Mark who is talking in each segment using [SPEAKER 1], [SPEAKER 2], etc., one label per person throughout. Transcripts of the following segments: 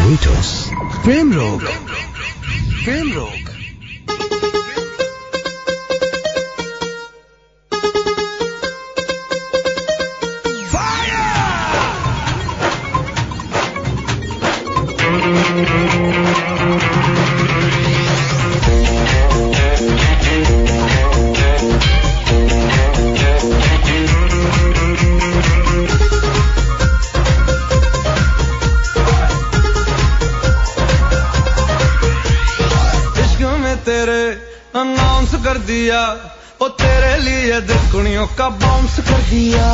[SPEAKER 1] वेटोस प्रेम रोग। प्रेम रोग।
[SPEAKER 2] अनाउंस कर दिया ओ तेरे लिए दुनियों का बाउंस कर दिया।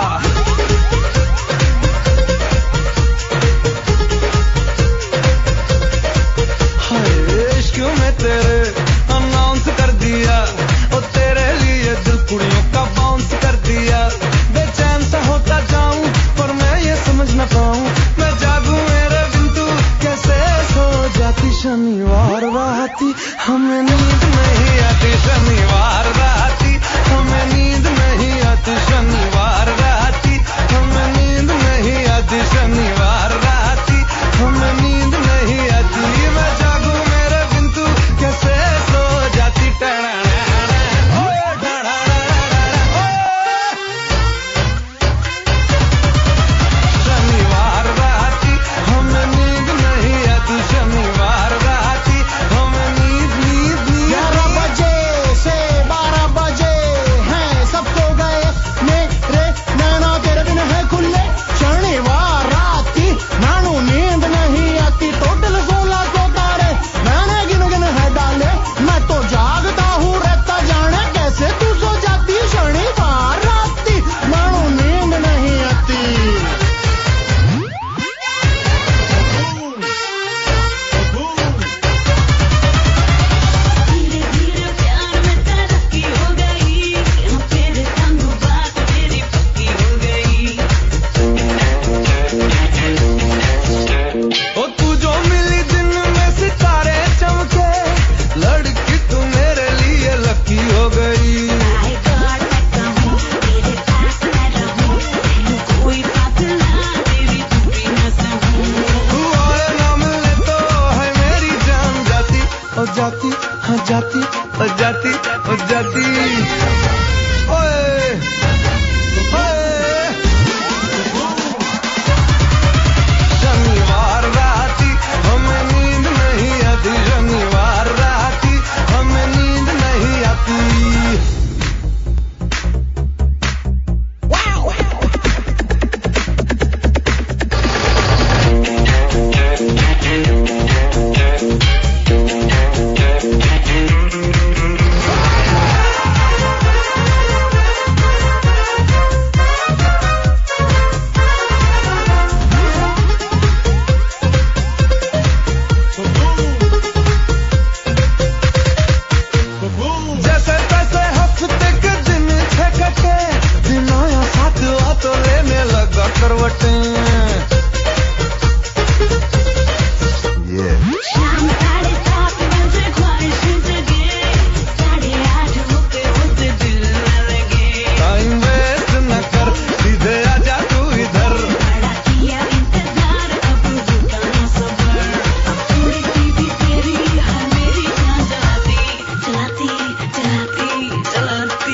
[SPEAKER 2] हाय इश्क में तेरे अनाउंस कर दिया ओ तेरे लिए दुनियों का बाउंस कर दिया। बेचैन सा होता जाऊं पर मैं ये समझ न पाऊं, मैं जागूं मेरे बिन तू कैसे सो जाती। शनिवार राती हमें नींद नहीं आती, शनिवार राती हमें नींद नहीं आती, शनिवार राती हमें नींद नहीं आती, शनिवार राती हमें नींद नहीं आती। मैं जागूं मेरे बिन तू कैसे सो जाती। शनिवार राती हमें नींद नहीं आती, शनिवार राती हमें नींद नींद नींद।
[SPEAKER 3] 11 बजे से 12 बजे हैं सबको गए मेरे नैना तेरे बिन है खुले। शनिवार राती नानू नींद नहीं आती, टोटल 1600 तारे मैंने गिन गिन है डाले। मैं तो जागता हूँ रहता जाने कैसे तू सो जाती। शनिवार राती नानू नींद नहीं आती।
[SPEAKER 4] धीरे धीरे प्यार में तरक्की हो गई, तेरे संग बात मेरी पक्की हो गई।
[SPEAKER 2] ओ तू जो मिली दिन में सितारे चमके, लड़की तू मेरे लिए लकी हो गई।
[SPEAKER 4] I got मैं कहूँ तेरे पास मैं रहूँ, तेनू कोई बात ना तेरी तू भी न सहूँ।
[SPEAKER 2] तू और ना मिले तो है मेरी जान जाती ओ जाती, हाँ जाती ओ जाती ओ जाती। ओए ओए शनिवार राती हमें नींद नहीं आती, शनिवार राती हमें नींद नहीं आती। जैसे तैसे हफ्ते के दिन थे कटे, दिन आया साथ आ तो लेने लगा करवटें।
[SPEAKER 4] शाम 7:30 बजे ख्वाहिश जगे, 8:30 होते दिल न लगे।
[SPEAKER 2] टाइम वेस्ट न कर सीधे आजा तू इधर।
[SPEAKER 4] बड़ा किया इंतजार अब रुका न सबर, थोड़ी सी भी तेरी हर मेरी जान जलाती जलाती जलाती जलाती।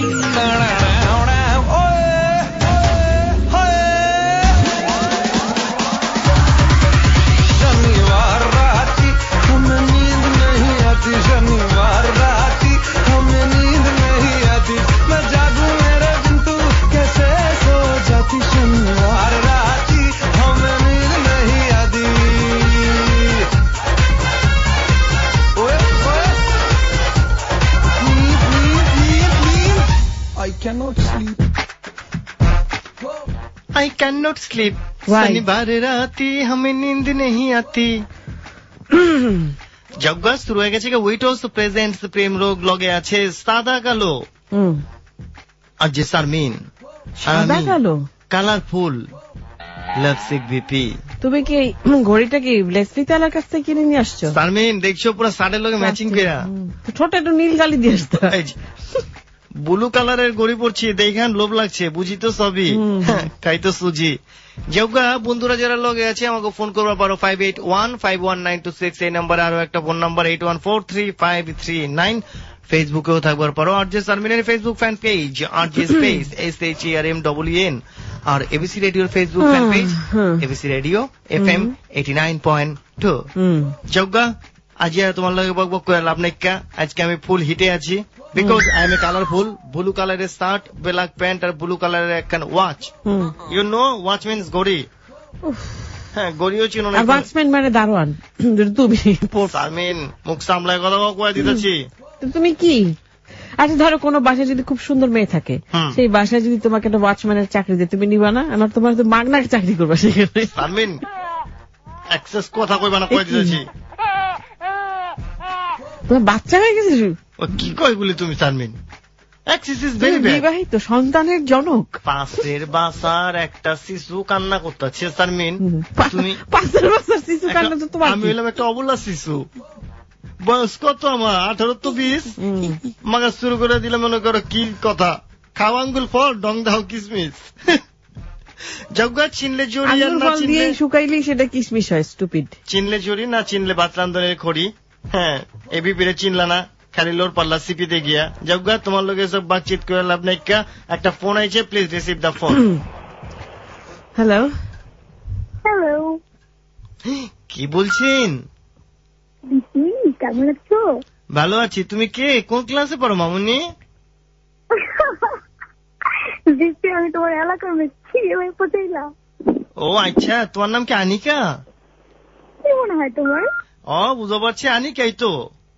[SPEAKER 2] शनिवार राती हमें नींद नहीं आती, शनिवार राती हमें नींद नहीं आती। मैं जागूं मेरे बिन तू कैसे सो जाती। शनिवार राती हमें नींद नहीं आती। ओए ओए नींद नींद नींद नींद। I cannot sleep.
[SPEAKER 5] I can not sleep.
[SPEAKER 6] Why?
[SPEAKER 5] शनिवार राती हमें नींद नहीं आती। যজ্ঞা শুরু হয়ে গেছে উইটস প্রেজেন্ট প্রেম রোগ লগে আছে সাদা কালো আর যে শারমিন
[SPEAKER 6] সাদা কালো
[SPEAKER 5] কালারফুল লাভসিক ভিপি।
[SPEAKER 6] তুমি কি ঘড়িটা কি লেসলি তালার কাছ থেকে কিনে নিয়ে আসছো?
[SPEAKER 5] শারমিন দেখছো পুরো শার্টের লগে ম্যাচিং করা।
[SPEAKER 6] ছোট একটু নীল কালি দিয়ে আসতো।
[SPEAKER 5] এই যে, ব্লু কালারের গড়ি পড়ছি, দেখেন লোভ লাগছে, বুঝি তো সবই, খাই তো সুজি। যোগা বন্ধুরা যারা লগে আছে আমাকে ফোন করবা পারো 58151926 এই নাম্বারে, আরো একটা ফোন নাম্বার 81435339। ফেসবুকেও থাকবার পারো আরজে সারমিনের Facebook fan page RJ space SHERMWN, আর এবিসি রেডিওর Facebook fan page ABC radio FM 89.2। যোগা আজ তোমার লগে বক বক করে লাভ নাই, আজকে আমি ফুল হিটে আছি, because I am a colourful. Blue কালারের শার্ট, ব্ল্যাক প্যান্ট আর ব্লু কালারের একখান watch. You know watch means ঘড়ি। হ্যাঁ, ঘড়িও চিনো না।
[SPEAKER 6] ওয়াচম্যান মানে দারোয়ান তুমি।
[SPEAKER 5] সারমিন মুখ সামলায় কথা কয়ে দিতেছি।
[SPEAKER 6] তুমি কি আচ্ছা ধরো কোনো বাসায় যদি খুব সুন্দর মেয়ে থাকে, সেই বাসায় যদি তোমাকে একটা ওয়াচম্যানের চাকরি দেয়, তুমি নিবা না? আমার তোমার তো মাগনার চাকরি করবা সেখানে।
[SPEAKER 5] সারমিন অ্যাক্সেস কথা কইবা না, কয়ে দিতেছি।
[SPEAKER 6] তোমার বাচ্চা হয়ে গেছে?
[SPEAKER 5] কি কয় বলি তুমি সারমিন?
[SPEAKER 6] বিবাহিত, সন্তানের জনক,
[SPEAKER 5] পাশের বাসার একটা শিশু কান্না করতেছে সারমিন। তুমি
[SPEAKER 6] পাশের বাসার শিশু কান্না তো তোমার?
[SPEAKER 5] আমি হলাম একটা অবলা শিশু, বয়স কত আমার 18 তো 20। মাগা শুরু করে দিলে মনে করো কি কথা, খাও আঙ্গুল ফল ডং দাও কিসমিস। জগা চিনলে জড়ি আর না চিনলে
[SPEAKER 6] শুকাইলে সেটা কিসমিস হয়। স্টুপিড।
[SPEAKER 5] চিনলে জড়ি না চিনলে বাতরান্দনের খড়ি। হ্যাঁ, এবিপিরে চিনলা না, খালি লোর পাল্লা সিপিতে গিয়া। জগা তোমার লোক সব বাতচিত করে লাভ নাই, একটা ফোন আইছে, please receive the phone.
[SPEAKER 6] Hello
[SPEAKER 7] hello,
[SPEAKER 5] কি বলছেন?
[SPEAKER 7] কেমন আছো?
[SPEAKER 5] ভালো আছি। তুমি কে, কোন ক্লাসে পড়ো মামুনি?
[SPEAKER 7] দিদি, আমি তোমার এলাকার মেয়ে পচাইলা।
[SPEAKER 5] ও আচ্ছা, তোমার নাম কি আনিকা?
[SPEAKER 7] কি মনে হয় তোমার?
[SPEAKER 5] ও বুঝতে পারছি, আনিকাই তো।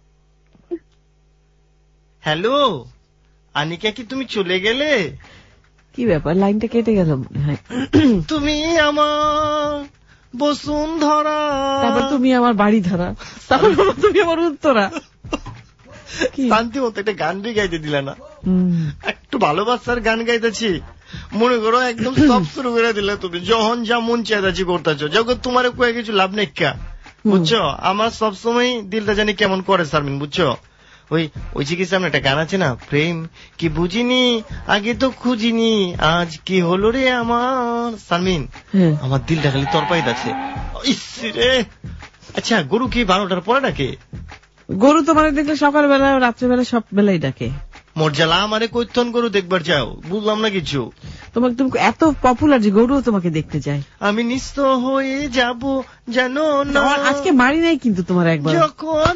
[SPEAKER 5] হ্যালো আনিকা, কি তুমি চলে গেলে?
[SPEAKER 6] কি ব্যাপার, লাইনটা কেটে গেল মনে হয়।
[SPEAKER 5] তুমি আমার বসুন্ধরা,
[SPEAKER 6] তারপর তুমি আমার বাড়ি ধরা, তারপর তুমি আমার উত্তরা।
[SPEAKER 5] শান্তি মতো একটা গান বি গাইতে দিলে না? একটু ভালোবাসার গান গাইতেছি, মনে করো একদম সব শুরু করে দিলে তুমি। যখন যা মন চাইতেছি করতেছো, যখন তোমার কয়ে কিছু লাভ নেই, বুঝছো? আমার সবসময় দিলটা জানি কেমন করে সারমিন, বুঝছো? ওই চিকিৎসা সামনে একটা গান আছে না, প্রেম কি বুঝিনি আগে তো খুঁজিনি, আজ কি হলো রে আমার। সারমিন আমার দিলটা খালি তরপাই আছে। ইসরে, আচ্ছা গরু কি 12টার পরে ডাকে?
[SPEAKER 6] গরু তোমার দেখলে সকালবেলা রাত্রেবেলা সব বেলাই ডাকে।
[SPEAKER 5] মর্যালা আমারে কৈতন গরু দেখবার যাও, বুঝলাম না কিছু।
[SPEAKER 6] তোমাকে তুমি এত পপুলার যে গরু তোমাকে দেখতে যায়। আমি
[SPEAKER 5] নিঃস্ব হয়ে যাব জানো না।
[SPEAKER 6] আজকে মারি নাই কিন্তু তোমার একবার
[SPEAKER 5] যখন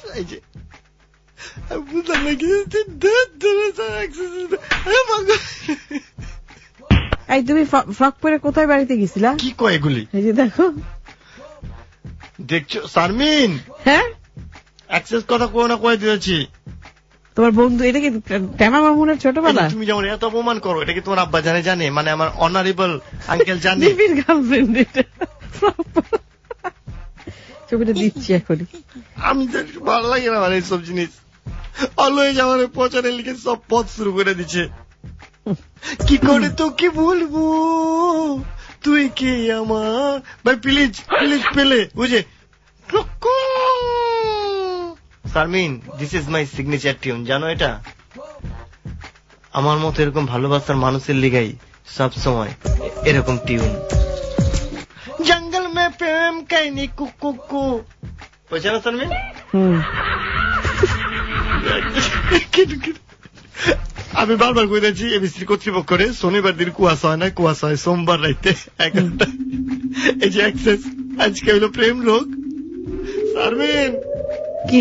[SPEAKER 5] বুঝলাম না কি।
[SPEAKER 6] এই তুমি ফ্রক পরে কোথায় বাড়িতে গেছিলা?
[SPEAKER 5] কি কয় এগুলি?
[SPEAKER 6] এই যে দেখো,
[SPEAKER 5] দেখছো সারমিন?
[SPEAKER 6] হ্যাঁ,
[SPEAKER 5] অ্যাক্সেস কথা কয়ে না কয়ে দিয়েছি।
[SPEAKER 6] তোমার বন্ধু, এটা কি টেমা মামুনের ছোটবেলা?
[SPEAKER 5] তুমি যেমন এত অপমান করো, এটা কি তোমার আব্বা জানে? মানে আমার অনারেবল আঙ্কেল জানে?
[SPEAKER 6] গার্লফ্রেন্ড ছবিটা দিচ্ছি এখনই।
[SPEAKER 5] আমি ভালো লাগে না মানে এইসব জিনিস। অলওয়েজ আমার পচারে লিখে সব পথ শুরু করে দিচ্ছে। কি করে তো কি বলবো, তুই কি আমার ভাই, প্লিজ প্লিজ পেলে বুঝে। Sharmin, this is my signature tune, জানো এটা? আমার মতো এরকম ভালোবাসার মানুষের লিগাই সব সময় এরকম টিউন। জঙ্গল মে প্রেম কাহিনী কুকু, বুঝছে না সারমিন? আমি বারবার কইতেছি এবিসি কর্তৃপক্ষরে, শনিবার দিন কুয়াশা হয় না, কুয়াশা হয় সোমবার রাইতে 11টা। এই যে অ্যাক্সেস আজকে হইল প্রেম লোক। সারমিন
[SPEAKER 6] কি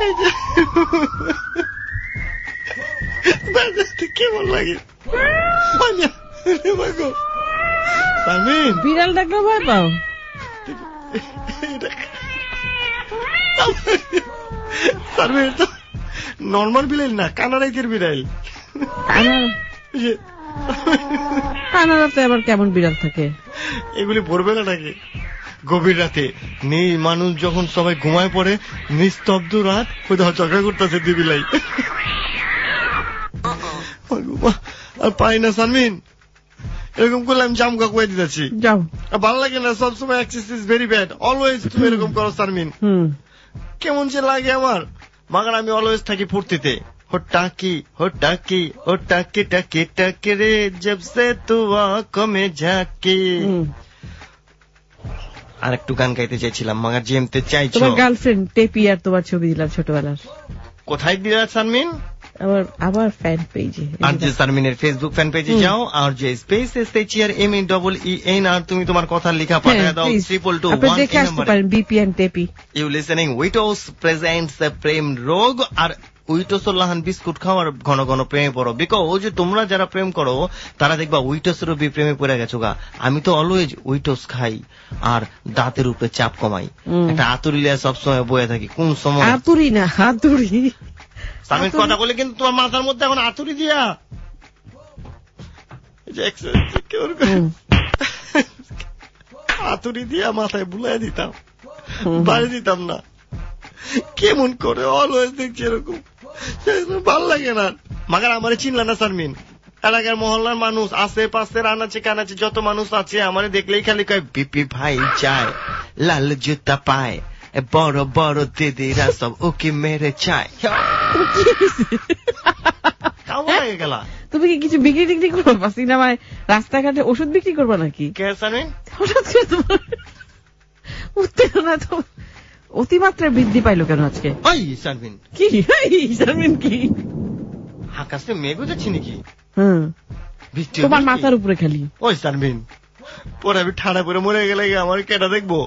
[SPEAKER 5] কেমন লাগে? সারমিন
[SPEAKER 6] বিড়াল ডাকলে ভয় পাও?
[SPEAKER 5] সারমিন তো নর্মাল বিড়াল না, কানাডাইতের বিড়াল।
[SPEAKER 6] কানাডাতে আবার কেমন বিড়াল থাকে?
[SPEAKER 5] এগুলি ভোরবেলা থাকে, গভীর রাতে নেই মানুষ, যখন সবাই ঘুমায় পড়ে, নিস্তব্ধ রাত, কোথাও ঝগড়া করতেছে দিবিলাই। আর পাই না সারমিন, এরকম করলে আমি জামকা কয়ে দিতেছি।
[SPEAKER 6] যাও,
[SPEAKER 5] ভালো লাগে না, সবসময় access is very bad. Always তুমি এরকম করো সারমিন, কেমন যে লাগে আমার। মাগার আমি অলওয়েজ থাকি ফুর্তিতে, हो टाकी टाकी रे जब से तू आंखों में झाकी। আর একটু গান গাইতে চাইছিলাম মাগার জেমতে চাইছো।
[SPEAKER 6] তোমার গার্লফ্রেন্ড টেপি আর তোমার ছবি দিলাম ছোটবেলার।
[SPEAKER 5] কোথায় দিলা শারমিন?
[SPEAKER 6] আবার ফ্যান পেজে,
[SPEAKER 5] আর যে শারমিনের ফেসবুক ফ্যান পেজে যাও, আর যে স্পেস SHRMEEN আর তুমি তোমার কথা লেখা পাঠিয়ে দাও 222
[SPEAKER 6] আপনি দেখে আসতে পারেন বিপিএন টেপি।
[SPEAKER 5] You listening Widows presents the Prem Rog. আর উইটোসর লাহান বিস্কুট খাওয়ার ঘন ঘন প্রেমে পড়ো, বিকজ তোমরা যারা প্রেম করো তারা দেখবা উইটোসেরও প্রেমে পড়ে গেছো গা। আমি তো অলওয়েজ উইটোস খাই আর দাঁতের উপরে চাপ কমাই, একটা আতুরি লিয়া সবসময় বয়ে থাকি। কোন সময়
[SPEAKER 6] আতুরি না হাতুড়ি।
[SPEAKER 5] আমি কথা বলে কিন্তু তোমার মাথার মধ্যে এখন আতুরি দিয়া আতুরি দিয়া মাথায় বুলাই দিতাম, বাড়ি দিতাম না। কেমন করে অলওয়েজ দেখছি এরকম, ভাল লাগে না। মাগার আমারে চিনলা না শারমিন? এলাকার মহল্লার মানুষ আশেপাশের আনাচে কানাচে যত মানুষ আছে আমারে দেখলেই খালি কয় বিপি ভাই যায়, লাল জুতা পায়, বড় বড় দিদিরা সব ওকে মেরে চায়। গেলা
[SPEAKER 6] তুমি কি কিছু বিক্রি টিক্রি করবা সিনেমায়, রাস্তাঘাটে ওষুধ বিক্রি করবা নাকি?
[SPEAKER 5] কে শারমিন?
[SPEAKER 6] হঠাৎ করে তোমার উত্তেজনা তো অতিমাত্রায় বৃদ্ধি পাইলো কেন আজকে?
[SPEAKER 5] ওই শারমিন
[SPEAKER 6] কি? শারমিন কি
[SPEAKER 5] আকাশে মেঘ উঠেছি নাকি?
[SPEAKER 6] তোমার মাথার উপরে খালি।
[SPEAKER 5] ওই শারমিন পরে আমি ঠাড়া করে মরে গেলে আমার কেটা দেখবো?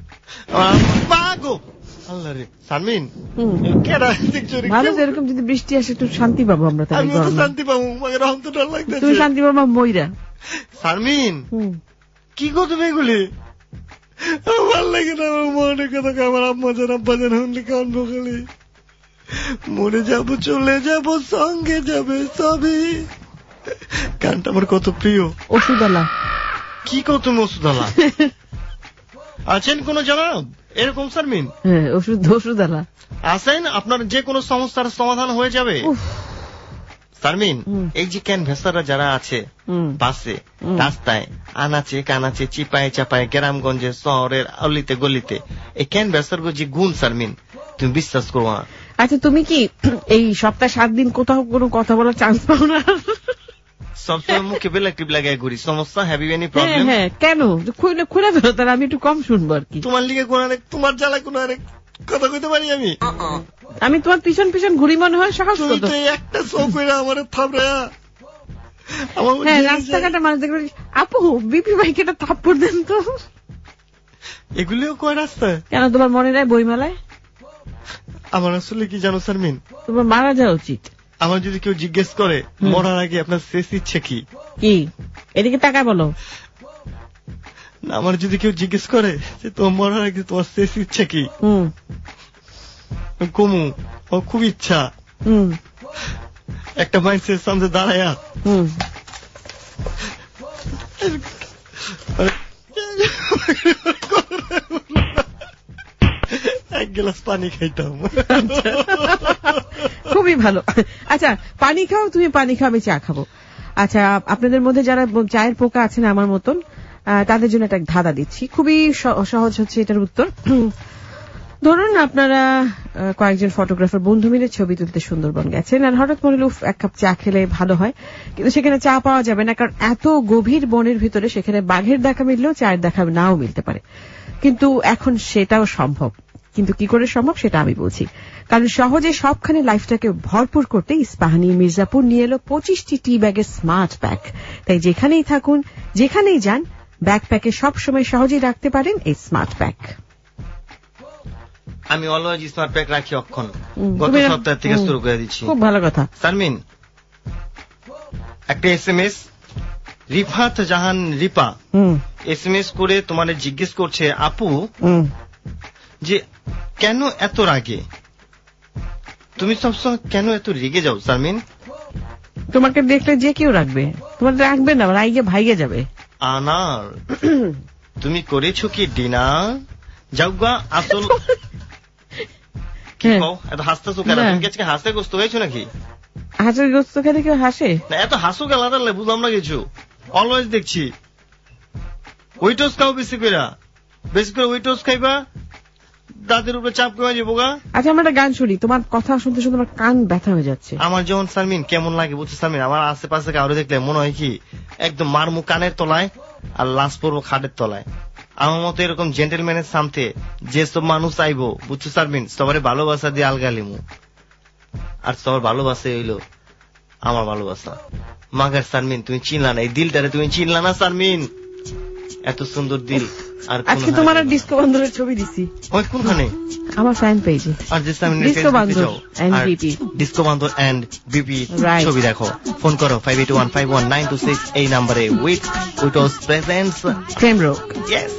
[SPEAKER 5] আল্লাহ রে শারমিন, কেটা দেখছো?
[SPEAKER 6] ভালো, এরকম যদি বৃষ্টি আসে একটু শান্তি পাবো আমরা।
[SPEAKER 5] আমি তো শান্তি পাবো, মায়ের অন্ত ডর লাগছে।
[SPEAKER 6] তুমি শান্তি পাবো ময়রা।
[SPEAKER 5] শারমিন কি গো তুমি এগুলি? ভাল লাগে না আমার মনে কথা। আমার আব্বা জান হলে কানবো খালি, মরে যাবো চলে যাবো সঙ্গে যাবে সবই। গানটা আমার কত প্রিয়।
[SPEAKER 6] ওষুধওয়ালা
[SPEAKER 5] কি কো তুমি? ওষুধওয়ালা আছেন কোন জনাব এরকম শারমিন?
[SPEAKER 6] হ্যাঁ ওষুধওয়ালা
[SPEAKER 5] আছেন, আপনার যে কোনো সমস্যার সমাধান হয়ে যাবে। শারমিন এই যে ক্যানভাসাররা যারা আছে বাসে রাস্তায় আনাচে কানাচে চিপায় চাপায় গ্রামগঞ্জে শহরের অলিতে গলিতে, এই ক্যানভাসার যে গুণ শারমিন তুমি বিশ্বাস করো না।
[SPEAKER 6] আচ্ছা তুমি কি এই সপ্তাহে 7 দিন কোথাও কোনো কথা বলার চান্স পাও না?
[SPEAKER 5] সবসময় মুখে বেলা টিপ লাগাই ঘুরি। সমস্যা? Have you any problem?
[SPEAKER 6] হ্যাঁ কেন? খুলে ফেলো তাহলে আমি একটু কম শুনবো আর কি।
[SPEAKER 5] তোমার লিগে কোন তোমার জ্বালা কোন কথা কইতে পারি আমি
[SPEAKER 6] তোমার পিছন পিছন ঘুরি মনে হয়। সাহস কত?
[SPEAKER 5] একটা শো করে আমার থাপড়া।
[SPEAKER 6] হ্যাঁ রাস্তাঘাটে মানুষ দেখবে আপু বিপি ভাইকে একটা থাপ্পড় দেন তো।
[SPEAKER 5] এগুলিও কয় রাস্তায়? কেন
[SPEAKER 6] তোমার মনে নাই বইমেলায়?
[SPEAKER 5] আমার আসলে কি জানো শারমিন,
[SPEAKER 6] তোমার মারা যাওয়া উচিত।
[SPEAKER 5] আমার যদি কেউ জিজ্ঞেস করে মরার আগে আপনার শেষ ইচ্ছে কি,
[SPEAKER 6] এদিকে তাকায় বলো।
[SPEAKER 5] আমার যদি কেউ জিজ্ঞেস করে যে তোমার মরার আগে তোমার শেষ ইচ্ছা কি, কমু ও খুব ইচ্ছা একটা মানুষের সামনে দাঁড়ায়া এক গ্লাস পানি খাইতাম।
[SPEAKER 6] খুবই ভালো। আচ্ছা পানি খাও, তুমি পানি খাও, আমি চা খাবো। আচ্ছা আপনাদের মধ্যে যারা চায়ের পোকা আছেন আমার মতন, তাদের জন্য একটা ধাঁধা দিচ্ছি, খুবই সহজ হচ্ছে এটার উত্তর। ধরুন আপনারা কয়েকজন ফটোগ্রাফার বন্ধু মিলে ছবি তুলতে সুন্দরবন গেছেন, আর হঠাৎ মনে হলো এক কাপ চা খেলে ভালো হয়, কিন্তু সেখানে চা পাওয়া যাবে না, কারণ এত গভীর বনের ভিতরে সেখানে বাঘের দেখা মিললেও চায়ের দেখা নাও মিলতে পারে। কিন্তু এখন সেটাও সম্ভব, কিন্তু কি করে সম্ভব সেটা আমি বলছি। কারণ সহজে সবখানে লাইফটাকে ভরপুর করতে ইস্পাহানি মির্জাপুর নিয়ে এলো 25টি টি ব্যাগের স্মার্ট ব্যাগ। তাই যেখানেই থাকুন যেখানেই যান ব্যাকপ্যাকে সবসময় সহজেই রাখতে পারেন এই স্মার্ট ব্যাগ।
[SPEAKER 5] আমি অলওয়েজ স্মার্ট ব্যাগ রাখি অক্ষণ, গত সপ্তাহ থেকে শুরু করে দিচ্ছি।
[SPEAKER 6] খুব ভালো কথা।
[SPEAKER 5] শারমিন একটা SMS রিফাত জাহান রিপা SMS করে তোমার জিজ্ঞেস করছে, আপু যে কেন এত রাগে, তুমি সবসময় কেন এত রেগে যাও শারমিন?
[SPEAKER 6] তোমাকে দেখলে যে কেউ রাখবে, তোমার রাখবে না, রাইগে ভাইগে যাবে।
[SPEAKER 5] আনার তুমি করেছো কি ডিনার? যাওগা আসল কি কও এত হাসতেছো কেন? তুমি আজকে হাসতে গ্রস্ত হয়েছো নাকি?
[SPEAKER 6] হাসে গ্রস্ত খেলে কেউ হাসে
[SPEAKER 5] না, এত হাসো গেল আদারলে বুঝলাম না কিছু। অলওয়েজ দেখছি উইটোস খাও বেশি করে উইটোস খাইবা, দাঁতের উপরে চাপ কমে যাবো গা।
[SPEAKER 6] আচ্ছা আমরা একটা গান শুনি, তোমার কথা শুনতে শুনতে আমার কান ব্যথা হয়ে যাচ্ছে।
[SPEAKER 5] আমার যেমন সারমিন কেমন লাগে বুঝছো সারমিন, আমার আশেপাশে কাউরে দেখলে মনে হয় কি একদম মারমু কানের তলায় আর লাশ পড়বো খাটের তলায়। আমার মতো এরকম জেন্টেলম্যানের সামনে যেসব মানুষ আইবো বুঝছো সারমিন, সবারে ভালোবাসা দিয়ে আলগালিমু। আর সবার ভালোবাসা হইলো আমার ভালোবাসা। মাগার সারমিন তুমি চিনলা না, এই দিলটারে তুমি চিনলা না সারমিন, এত সুন্দর দিল। আর
[SPEAKER 6] আজকে তোমার আর ডিস্কো বান্দরের ছবি দিছি।
[SPEAKER 5] ওই কোনখানে?
[SPEAKER 6] আমার ফ্যান পেজে।
[SPEAKER 5] আর যে সারমিন
[SPEAKER 6] ডিস্কো বান্দর এন্ড বিপি,
[SPEAKER 5] ডিস্কো বান্দর এন্ড বিপি ছবি দেখো, ফোন করো 581519226 এই নম্বরে with Wits presents
[SPEAKER 6] frame rock.
[SPEAKER 5] Yes.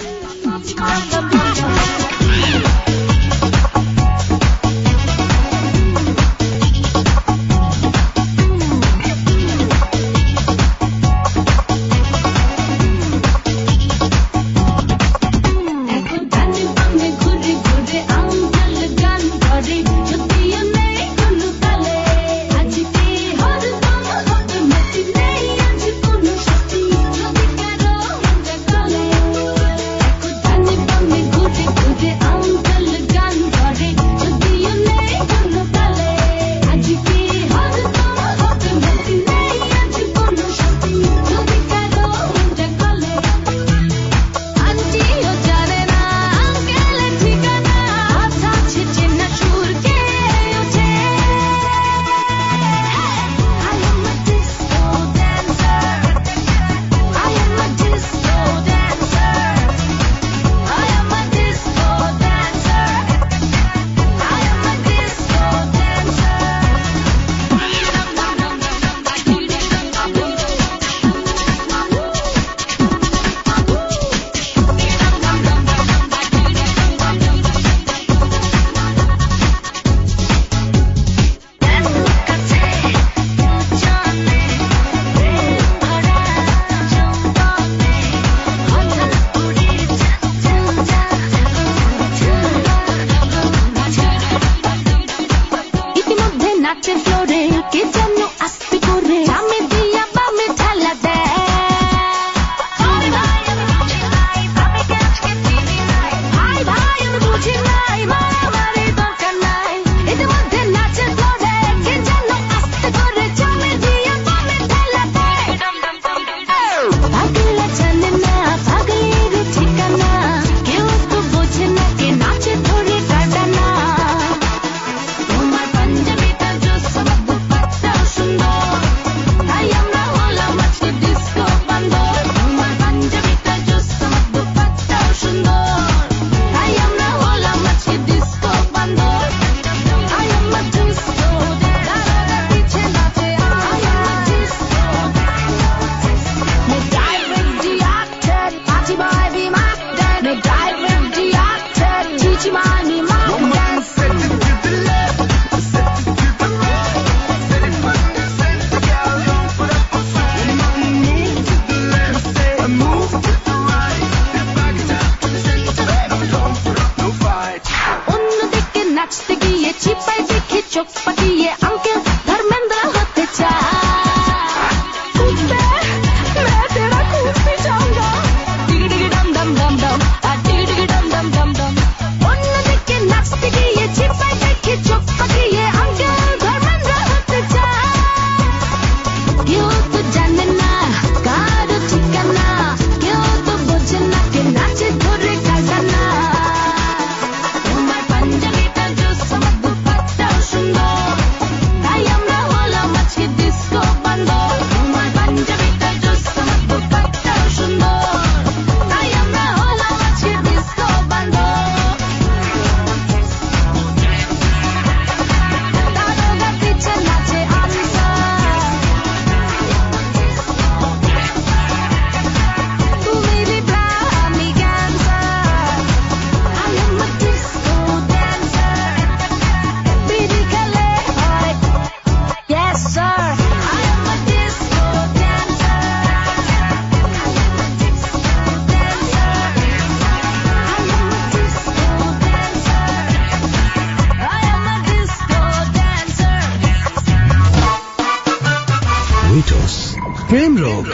[SPEAKER 1] Fame Rock.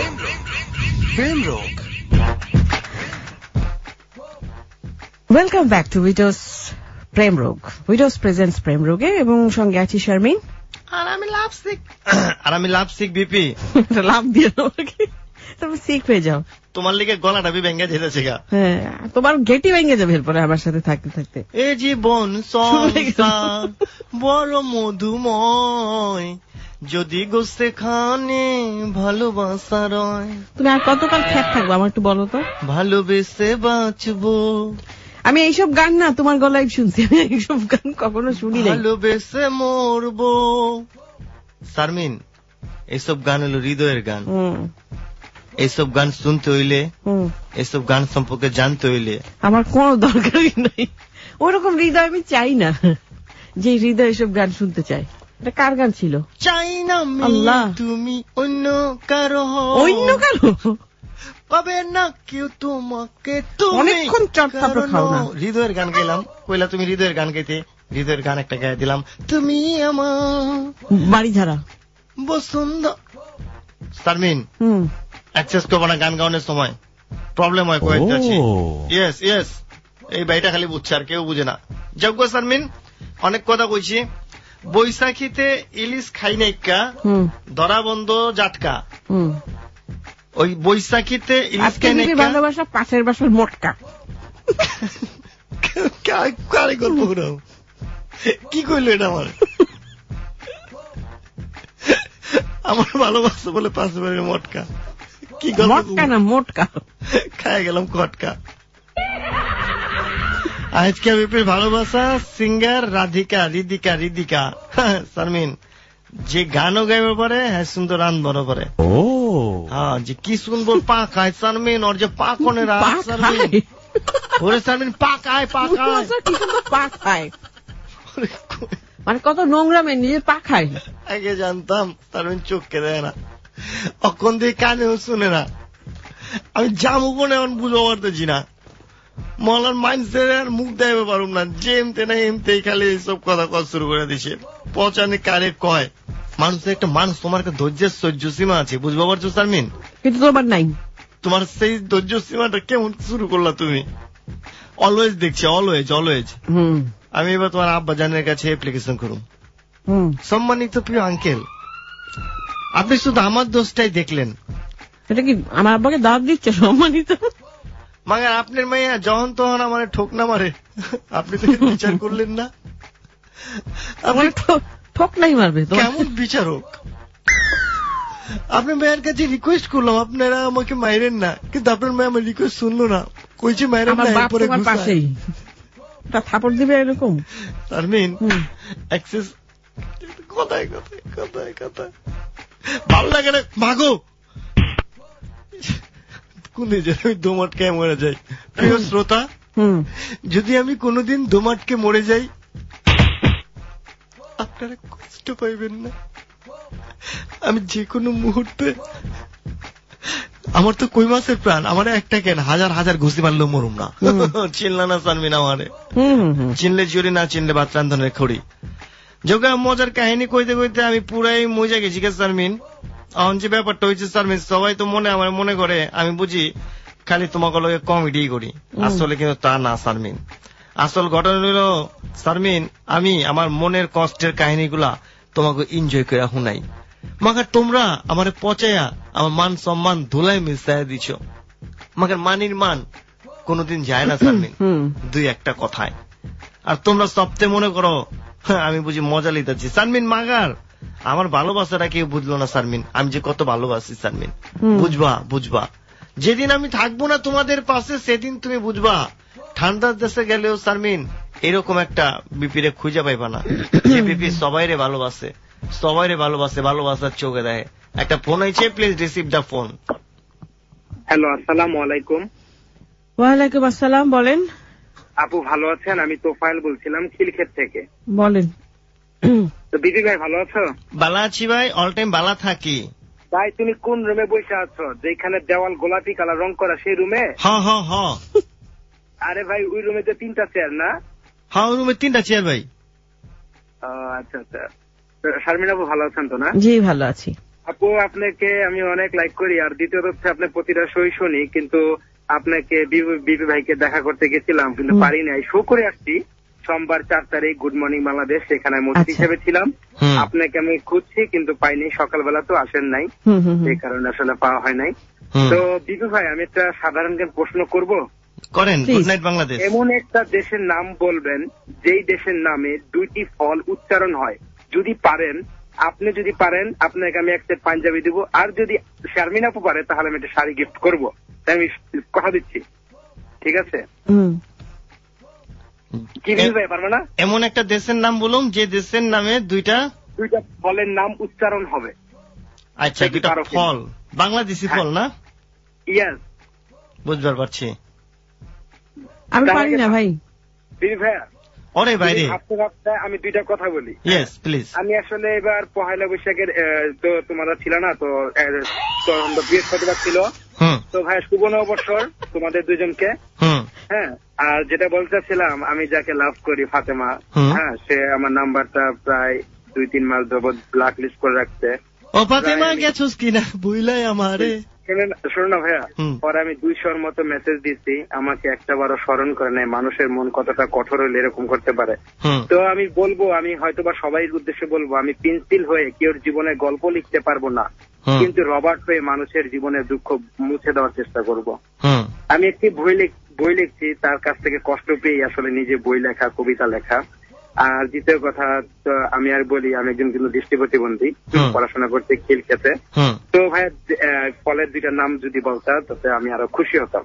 [SPEAKER 1] Fame Rock.
[SPEAKER 6] Welcome back to Widows Prem Rog, Widows presents প্রেম রোগে, এবং সঙ্গে আছি শারমিন।
[SPEAKER 5] আর আমি লাভ সিক বিপি।
[SPEAKER 6] লাভ দিয়ে তুমি সিক হয়ে যাও,
[SPEAKER 5] তোমার লিগে গলাটা বি ভেঙে যেতেছে গা।
[SPEAKER 6] হ্যাঁ, তোমার গেটি ভেঙে যাবে এরপরে আমার সাথে থাকতে থাকতে।
[SPEAKER 5] এ জীবন সংসার বড় মধুময়, যদি গোস্তে খানে ভালোবাসা রয়।
[SPEAKER 6] তুমি আর কতকাল খ্যাপ থাকবো আমার একটু বলো তো।
[SPEAKER 5] ভালোবেসে বাঁচবো।
[SPEAKER 6] আমি এইসব গান না তোমার গলায় শুনছি, আমি এইসব গান কখনো শুনি নাই।
[SPEAKER 5] ভালোবেসে মরবো। শারমিন, এইসব গান হলো হৃদয়ের গান। এইসব গান শুনতে হইলে, এইসব গান সম্পর্কে জানতে হইলে
[SPEAKER 6] আমার কোনো দরকারই নাই। ওরকম হৃদয় আমি চাই না, যে হৃদয় এসব গান শুনতে চাই। এটা কার গান ছিল?
[SPEAKER 5] চাই না
[SPEAKER 6] আল্লাহ
[SPEAKER 5] তুমি অন্য কারো,
[SPEAKER 6] অন্য কারো
[SPEAKER 5] পাবে না কেউ তোমাকে।
[SPEAKER 6] অনেকক্ষণ চটপট খাও না।
[SPEAKER 5] হৃদয়ের গান গেলাম, কইলা তুমি হৃদয়ের গান গাইতে, হৃদয়ের গান একটা গায়ে দিলাম। তুমি আমার
[SPEAKER 6] বাড়ি ধারা
[SPEAKER 5] বসন্ত। শারমিন, অ্যাক্সেস করবো না গান গাওয়ানোর সময়, প্রবলেম হয় কয়েকটা আছে। ইয়েস ইয়েস, এই বাড়িটা খালি বুঝছে আর কেউ বুঝে না। যোগ্য শারমিন, অনেক কথা কইছি। বৈশাখীতে ইলিশ খাই নাইকা, ধরা বন্ধ জাটকা। ওই বৈশাখীতে ইলিশ খাই নাইকা,
[SPEAKER 6] ভালোবাসা পাশের বাসার মোটকা।
[SPEAKER 5] কারে গল্প করো, কি কইলো এটা? আমার ভালোবাসা বলে পাশের বাড়ির মটকা। কি
[SPEAKER 6] মটকা না মোটকা,
[SPEAKER 5] খাই গেলাম কটকা। আজকে বিপির ভালোবাসা সিঙ্গার রাধিকা রিদিকা। শারমিন, যে গানও গাইবে পারে, হ্যাঁ সুন্দর রান বড় পারে। হ্যাঁ, যে কি সুন্দর পা খায় শারমিন, ওর যে পা কোনে রাখ শারমিন। ওরে শারমিন, পা খায়
[SPEAKER 6] কি সুন্দর পা খায়, মানে কত নোংরা মেয়ে নিজের পা খায়।
[SPEAKER 5] আগে জানতাম শারমিন চোখকে দেয় না, অক্ষণ দিয়ে কানেও শুনে না। আমি জামু কোনে এখন বুঝতে পারতেছি না। মলার মাইন্ডসেট আর মুখ দেবে পারুম না, যে এমতে না এমতেই খালি এইসব কথা কওয়া শুরু করে দিছে। পচানি কারে কয়, মানুষের একটা মানুষ, তোমার একটা ধৈর্যের সহ্য সীমা আছে, বুঝতে পারছো শারমিন?
[SPEAKER 6] কিন্তু তোমার নাই।
[SPEAKER 5] তোমার সেই ধৈর্য সীমাটা কেমন শুরু করলা তুমি? অলওয়েজ দেখছি, অলওয়েজ। আমি এবার তোমার আব্বা জানের কাছে অ্যাপ্লিকেশন করুন। সম্মানিত প্রিয় আঙ্কেল, আপনি শুধু আমার দোষটাই দেখলেন।
[SPEAKER 6] এটা কি আমার আব্বাকে দাওয়াত দিচ্ছে সম্মানিত?
[SPEAKER 5] মাগার আপনার মাইয়া যখন তখন আমার ঠোক না মারে, আপনি তো বিচার করলেন না।
[SPEAKER 6] আমার ঠোক নাই মারবে,
[SPEAKER 5] কেমন বিচারক? আপনার মায়ের কাছে রিকোয়েস্ট করলাম আপনারা আমাকে মাইরেন না, কিন্তু আপনার মায়ের আমার রিকোয়েস্ট শুনলো না, কইছে মাইরেন না। এরপরে
[SPEAKER 6] পাশেই থাপড় দিবে এরকম।
[SPEAKER 5] শারমিন, অ্যাক্সেস কথায় ভালো লাগে না, ভাগো কোন আমি দোমাটকে মরে যাই। প্রিয় শ্রোতা, যদি আমি কোনোদিন দোমাটকে মরে যাই, আপনারা কষ্ট পাইবেন না। আমি যে কোনো মুহূর্তে, আমার তো কই মাসের প্রাণ, আমার একটা কেন হাজার ঘুষি মারলেও মরুম না। চিনলা না শারমিন আমারে? চিনলে চুরি, না চিনলে ভাত রান্ধনের খড়ি। যোগা মজার কাহিনী কইতে কইতে আমি পুরাই মজা গেছি কে শারমিন। এখন যে ব্যাপারটা হয়েছে শারমিন, সবাই তো আমার মনে করে আমি বুঝি খালি তোমাকে লগে কমেডি করি, আসলে কিন্তু তা না শারমিন। আসল ঘটনা হইল শারমিন, আমি আমার মনের কষ্টের কাহিনীগুলা তোমাকে এনজয় করে শুনাই। মাগার তোমরা আমার পচাইয়া আমার মান সম্মান ধুলাই মিশাইয়া দিছ। মাগার মানির মান কোনদিন যায় না শারমিন, দুই একটা কথায়। আর তোমরা সবচেয়ে মনে করো আমি বুঝি মজা লিতেছি। শারমিন মাগার আমার ভালোবাসাটা কেউ বুঝলো না শারমিন, আমি যে কত ভালোবাসি শারমিন। বুঝবা যেদিন আমি থাকবো না তোমাদের পাশে, সেদিন তুমি বুঝবা। ঠান্ডার দেশে গেলেও শারমিন এরকম একটা বিপিরে খুঁজে পাইবা না, যে বিপি সবাইরে ভালোবাসে, ভালোবাসার চোখে দেয়। একটা ফোন হয়েছে, please receive the phone.
[SPEAKER 8] Hello, আসসালামু আলাইকুম।
[SPEAKER 6] ওয়ালাইকুম আসসালাম, বলেন।
[SPEAKER 8] আপু ভালো আছেন? আমি তোফায়েল বলছিলাম খিলক্ষেত থেকে।
[SPEAKER 6] বলেন।
[SPEAKER 8] তো বিপি ভাই ভালো আছো?
[SPEAKER 5] ভালো আছি ভাই, অল টাইম ভালো থাকি।
[SPEAKER 8] ভাই তুমি কোন রুমে বসে আছো, যেখানে দেওয়াল গোলাপি কালার রং করা, সেই রুমে?
[SPEAKER 5] হ্যাঁ।
[SPEAKER 8] আরে ভাই ওই রুমে যে 3টা চেয়ার না?
[SPEAKER 5] হ্যাঁ, ওই রুমে 3টা চেয়ার ভাই।
[SPEAKER 8] আচ্ছা। শারমিন আপু ভালো আছেন তো? না
[SPEAKER 6] জি ভালো আছি
[SPEAKER 8] আপু, আপনাকে আমি অনেক লাইক করি। আর দ্বিতীয়ত হচ্ছে আপনার প্রতিটা শোই শুনি, কিন্তু আপনাকে বিপি ভাইকে দেখা করতে গেছিলাম কিন্তু পারি নাই। শো করে আসছি, সোমবার 4 তারিখ গুড মর্নিং বাংলাদেশ, সেখানে মুফতি
[SPEAKER 6] আচ্ছা।
[SPEAKER 8] হিসেবে ছিলাম।
[SPEAKER 5] হুম।
[SPEAKER 8] আপনাকে আমি খুঁজছি কিন্তু পাইনি, সকালবেলা তো আসেন নাই, এই কারণে আসলে পাওয়া হয় নাই।
[SPEAKER 5] হুম।
[SPEAKER 8] তো বিপু ভাই, আমি একটা সাধারণ জ্ঞান প্রশ্ন করব।
[SPEAKER 5] করেন।
[SPEAKER 6] Please.
[SPEAKER 5] Good night Bangladesh.
[SPEAKER 8] এমন একটা দেশের নাম বলবেন যেই দেশের নামে 2টি ফল উচ্চারণ হয়। যদি পারেন, আপনি যদি পারেন আপনাকে আমি একটা পাঞ্জাবি দিব, আর যদি শারমিন আপু পারে তাহলে আমি একটা শাড়ি গিফট করব। তাই আমি কথা দিচ্ছি, ঠিক আছে? কি বিপু ভাই, পারবে না?
[SPEAKER 5] এমন একটা দেশের নাম বলুন যে দেশের নামে দুইটা
[SPEAKER 8] ফলের নাম উচ্চারণ হবে।
[SPEAKER 5] আচ্ছা, দুইটা ফল, বাংলাদেশি ফল না?
[SPEAKER 8] ইয়াস।
[SPEAKER 5] বুঝবার পারছি।
[SPEAKER 6] আমি পারি না ভাই।
[SPEAKER 8] বিপু ভাইয়া,
[SPEAKER 5] ওরে বাইরে।
[SPEAKER 8] ভাবতে ভাবতে আমি দুইটা কথা বলি।
[SPEAKER 5] Yes please.
[SPEAKER 8] আমি আসলে এবার পহেলা বৈশাখের তো তোমরা ছিল না তো, বৃহস্পতিবার ছিল। তো ভাই শুভ নববর্ষর তোমাদের দুজনকে। হ্যাঁ, আর যেটা বলতেছিলাম, আমি যাকে লাভ করি ফাতেমা, হ্যাঁ, সে আমার নাম্বারটা প্রায় 2-3 মাস যাবত ব্ল্যাক লিস্ট করে রাখছে।
[SPEAKER 5] ও ফাতেমা গেছস কিনা বুইলাই আমারে।
[SPEAKER 8] শোনো না ভাইয়া, পরে আমি 200 মতো মেসেজ দিচ্ছি, আমাকে একটাবারও স্মরণ করে নাই। মানুষের মন কতটা কঠোর হলে এরকম করতে পারে। তো আমি বলবো, আমি হয়তোবা সবাই উদ্দেশ্যে বলবো, আমি পেন্সিল হয়ে কেউ জীবনের গল্প লিখতে পারবো না, কিন্তু রবার্ট হয়ে মানুষের জীবনের দুঃখ মুছে দেওয়ার চেষ্টা করব। আমি একটি বই লিখছি, তার কাছ থেকে কষ্ট পেয়ে আসলে নিজে বই লেখা, কবিতা লেখা। আর দ্বিতীয় কথা তো আমি আর বলি, আমি একজন কিন্তু দৃষ্টি প্রতিবন্ধী, পড়াশোনা করতে খেল খেতে। তো ভাইয়া ফলের দুইটা নাম যদি বলতা তাতে আমি আরো খুশি হতাম।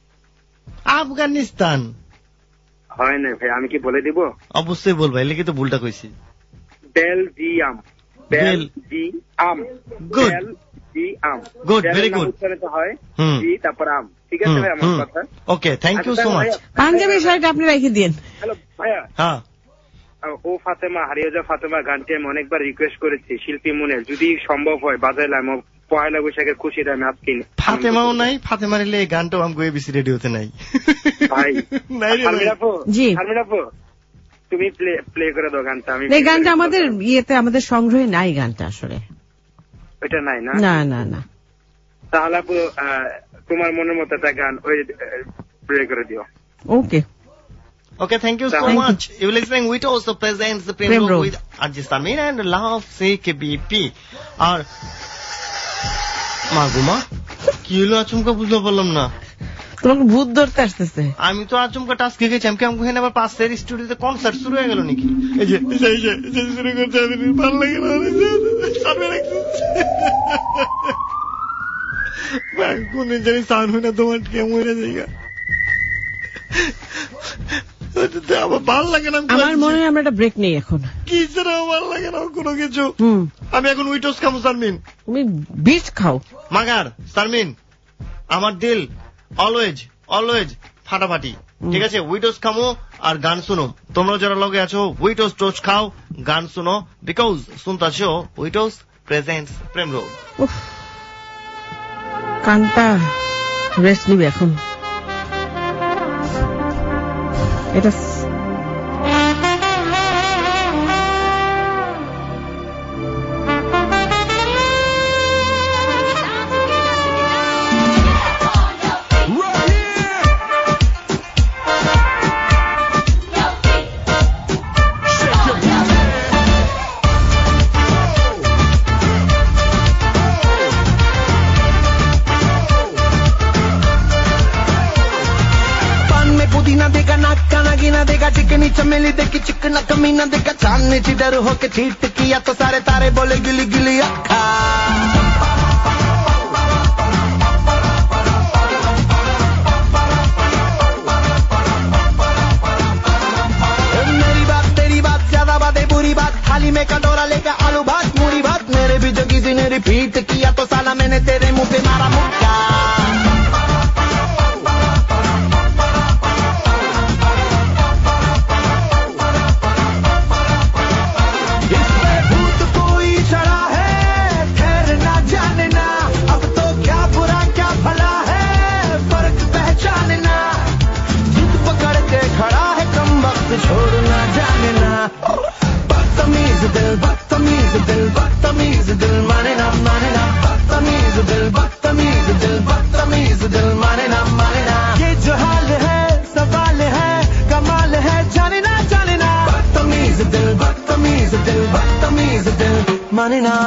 [SPEAKER 5] আফগানিস্তান।
[SPEAKER 8] হয় না ভাই, আমি কি বলে দিব?
[SPEAKER 5] অবশ্যই বলবা, এলে কি তো ভুলটা কইছি।
[SPEAKER 8] Belgium. Belgium.
[SPEAKER 5] Good.
[SPEAKER 8] Belgium.
[SPEAKER 5] Good, very good.
[SPEAKER 8] উচ্চারিত হয় জি, তারপর আম। ঠিক আছে ভাই, আমার কথা।
[SPEAKER 5] Okay, thank you so much.
[SPEAKER 6] Punjabi শাড়িটা আপনি রেখে দিন।
[SPEAKER 8] হ্যালো ভাইয়া।
[SPEAKER 5] হ্যাঁ।
[SPEAKER 8] ও ফাতেমা, হারিয়ে যাওয়া ফাতেমা গানটি আমি অনেকবার রিকোয়েস্ট করেছি শিল্পী মনের, যদি সম্ভব হয় বাজাইলাম। পয়লা বৈশাখের খুশিটা আমি আজকে।
[SPEAKER 5] ফাতেমাও নাই, ফাতেমার এলে এই গানটাও আমি এবিসি রেডিওতে নাই
[SPEAKER 8] ভাই।
[SPEAKER 5] নাই
[SPEAKER 8] আপু,
[SPEAKER 6] জি
[SPEAKER 8] আপু তুমি প্লে করে দাও গানটা। আমি
[SPEAKER 6] এই গানটা আমাদের ইয়েতে, আমাদের সংগ্রহে নাই গানটা আসলে।
[SPEAKER 8] ওইটা নাই না?
[SPEAKER 6] না না না।
[SPEAKER 8] তাহলে আপু তোমার মনের মতো একটা গান ওই প্লে করে দিও।
[SPEAKER 6] ওকে।
[SPEAKER 5] Okay, thank you so much. You listening with also presents the Prem Road with Arjit Samin and Love CKBP. আর মাগুমা কি হলো আচমকা বুঝতে পারলাম না।
[SPEAKER 6] তোমাকে ভূত ধরতে আসতেছে।
[SPEAKER 5] আমি তো আচমকা টাস্ক খেয়েছি, আমি কেমন এখানে আবার পাশের স্টুডিওতে কনসার্ট শুরু হয়ে গেল নাকি? এই যে শুরু করতে ভালো লাগে না, কোন জানি সাউন্ড হয় না তোমার কেমন হয়ে যায়। আমার ভালো লাগে না।
[SPEAKER 6] আমার মনে হয় আমরা একটা ব্রেক নেই এখন।
[SPEAKER 5] কি ছাড়া ভালো লাগে না কোনো কিছু। আমি এখন উইটোস খাবো শারমিন।
[SPEAKER 6] তুমি বিচ খাও
[SPEAKER 5] মাগার শারমিন, আমার দিল অলওয়েজ অলওয়েজ ফাটাফাটি। ঠিক আছে, উইটোস খামো আর গান শুনো। তোমরা যারা লগে আছো উইটোস টোস্ট খাও, গান শুনো, বিকজ শুনতাছো উইটোস প্রেজেন্টস প্রেম রোড।
[SPEAKER 6] কানটা রেস্ট নিবে এখন। এটা
[SPEAKER 2] चिकनी चमेली देखी चिकना कमीना देखा, चांदनी चिडर होके चीट किया तो सारे तारे बोले गिली गिली अखा। मेरी बात तेरी बात ज्यादा बातें बुरी बात, थाली में कटोरा लेकर आलू भात मूरी भात, मेरे भी जो किसी ने रिपीट किया तो साला मैंने तेरे मुंह पे मारा मुक्का। छोड़ना जाने ना बदतमीज दिल बदतमीज दिल बदतमीज दिल माने ना बदतमीज दिल बदतमीज दिल बदतमीज दिल माने ना। ये जो हाल है सवाल है कमाल है जाने ना माने ना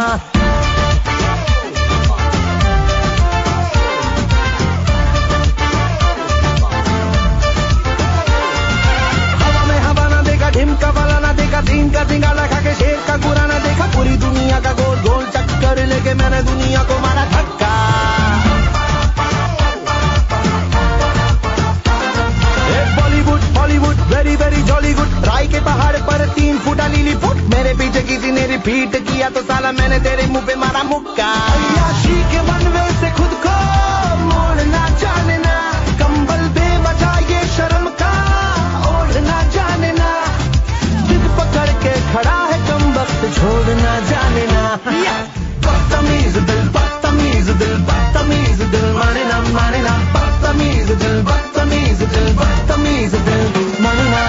[SPEAKER 2] हवा में हवा ना देखा ढिमका वाला ना देखा तीन का तिंगा लगा के शेर का गुरा ना देखा पूरी दुनिया का गोल गोल चक्कर लेके मैंने दुनिया को मारा धक्का Bollywood Hollywood very very jolly good राय के पहाड़ पर 3 फुटा लीली फुट मेरे पीछे किसी ने रिपीट किया तो साला मैंने तेरे मुंह पे मारा मुक्का अय्याशी के मनवे से खुद को मोड़ना जाने ना कंबल बेवजह ये शर्म का ओढ़ना जाने ना जिद पकड़ के खड़ा है कम वक्त छोड़ना जाने ना बदतमीज दिल बदतमीज दिल बदतमीज दिल माने ना बदतमीज दिल बदतमीज दिल बदतमीज दिल माने ना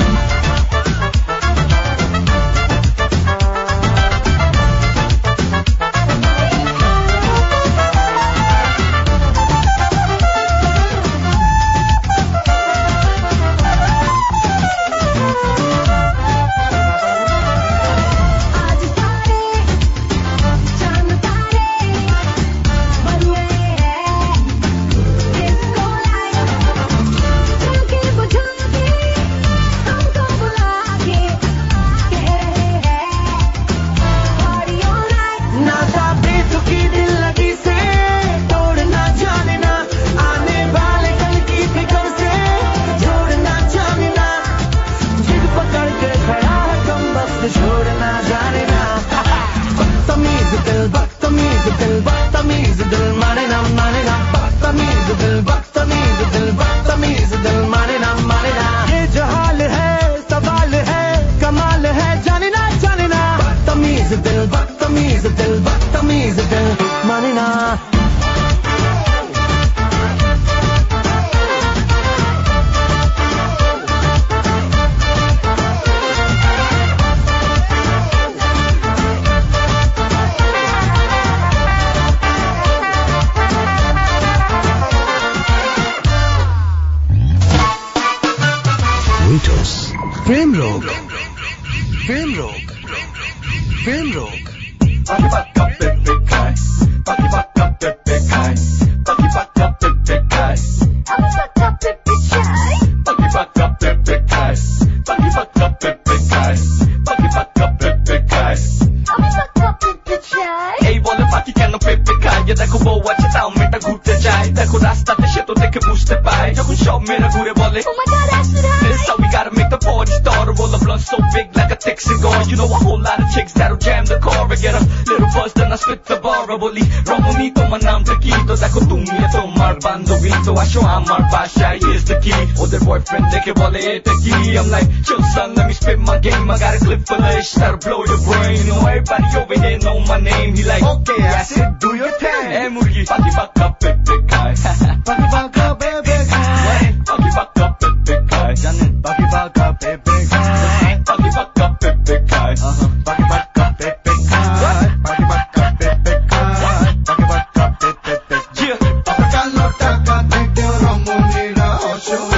[SPEAKER 2] I'm like, chill son, let me spit my game. I got a clip full of shit that'll blow your brain. You know everybody over here know my name. He like, okay, I said, do your thing. Hey, Murgi, baki baka pepe kai. Baki baka pepe kai. Baki baka pepe kai. Baki baka pepe kai. Baki baka pepe kai. Baki baka pepe kai. Baki baka pepe kai. Baki baka pepe kai. Yeah. Baka kalota ka dekte ramoni na oshwa.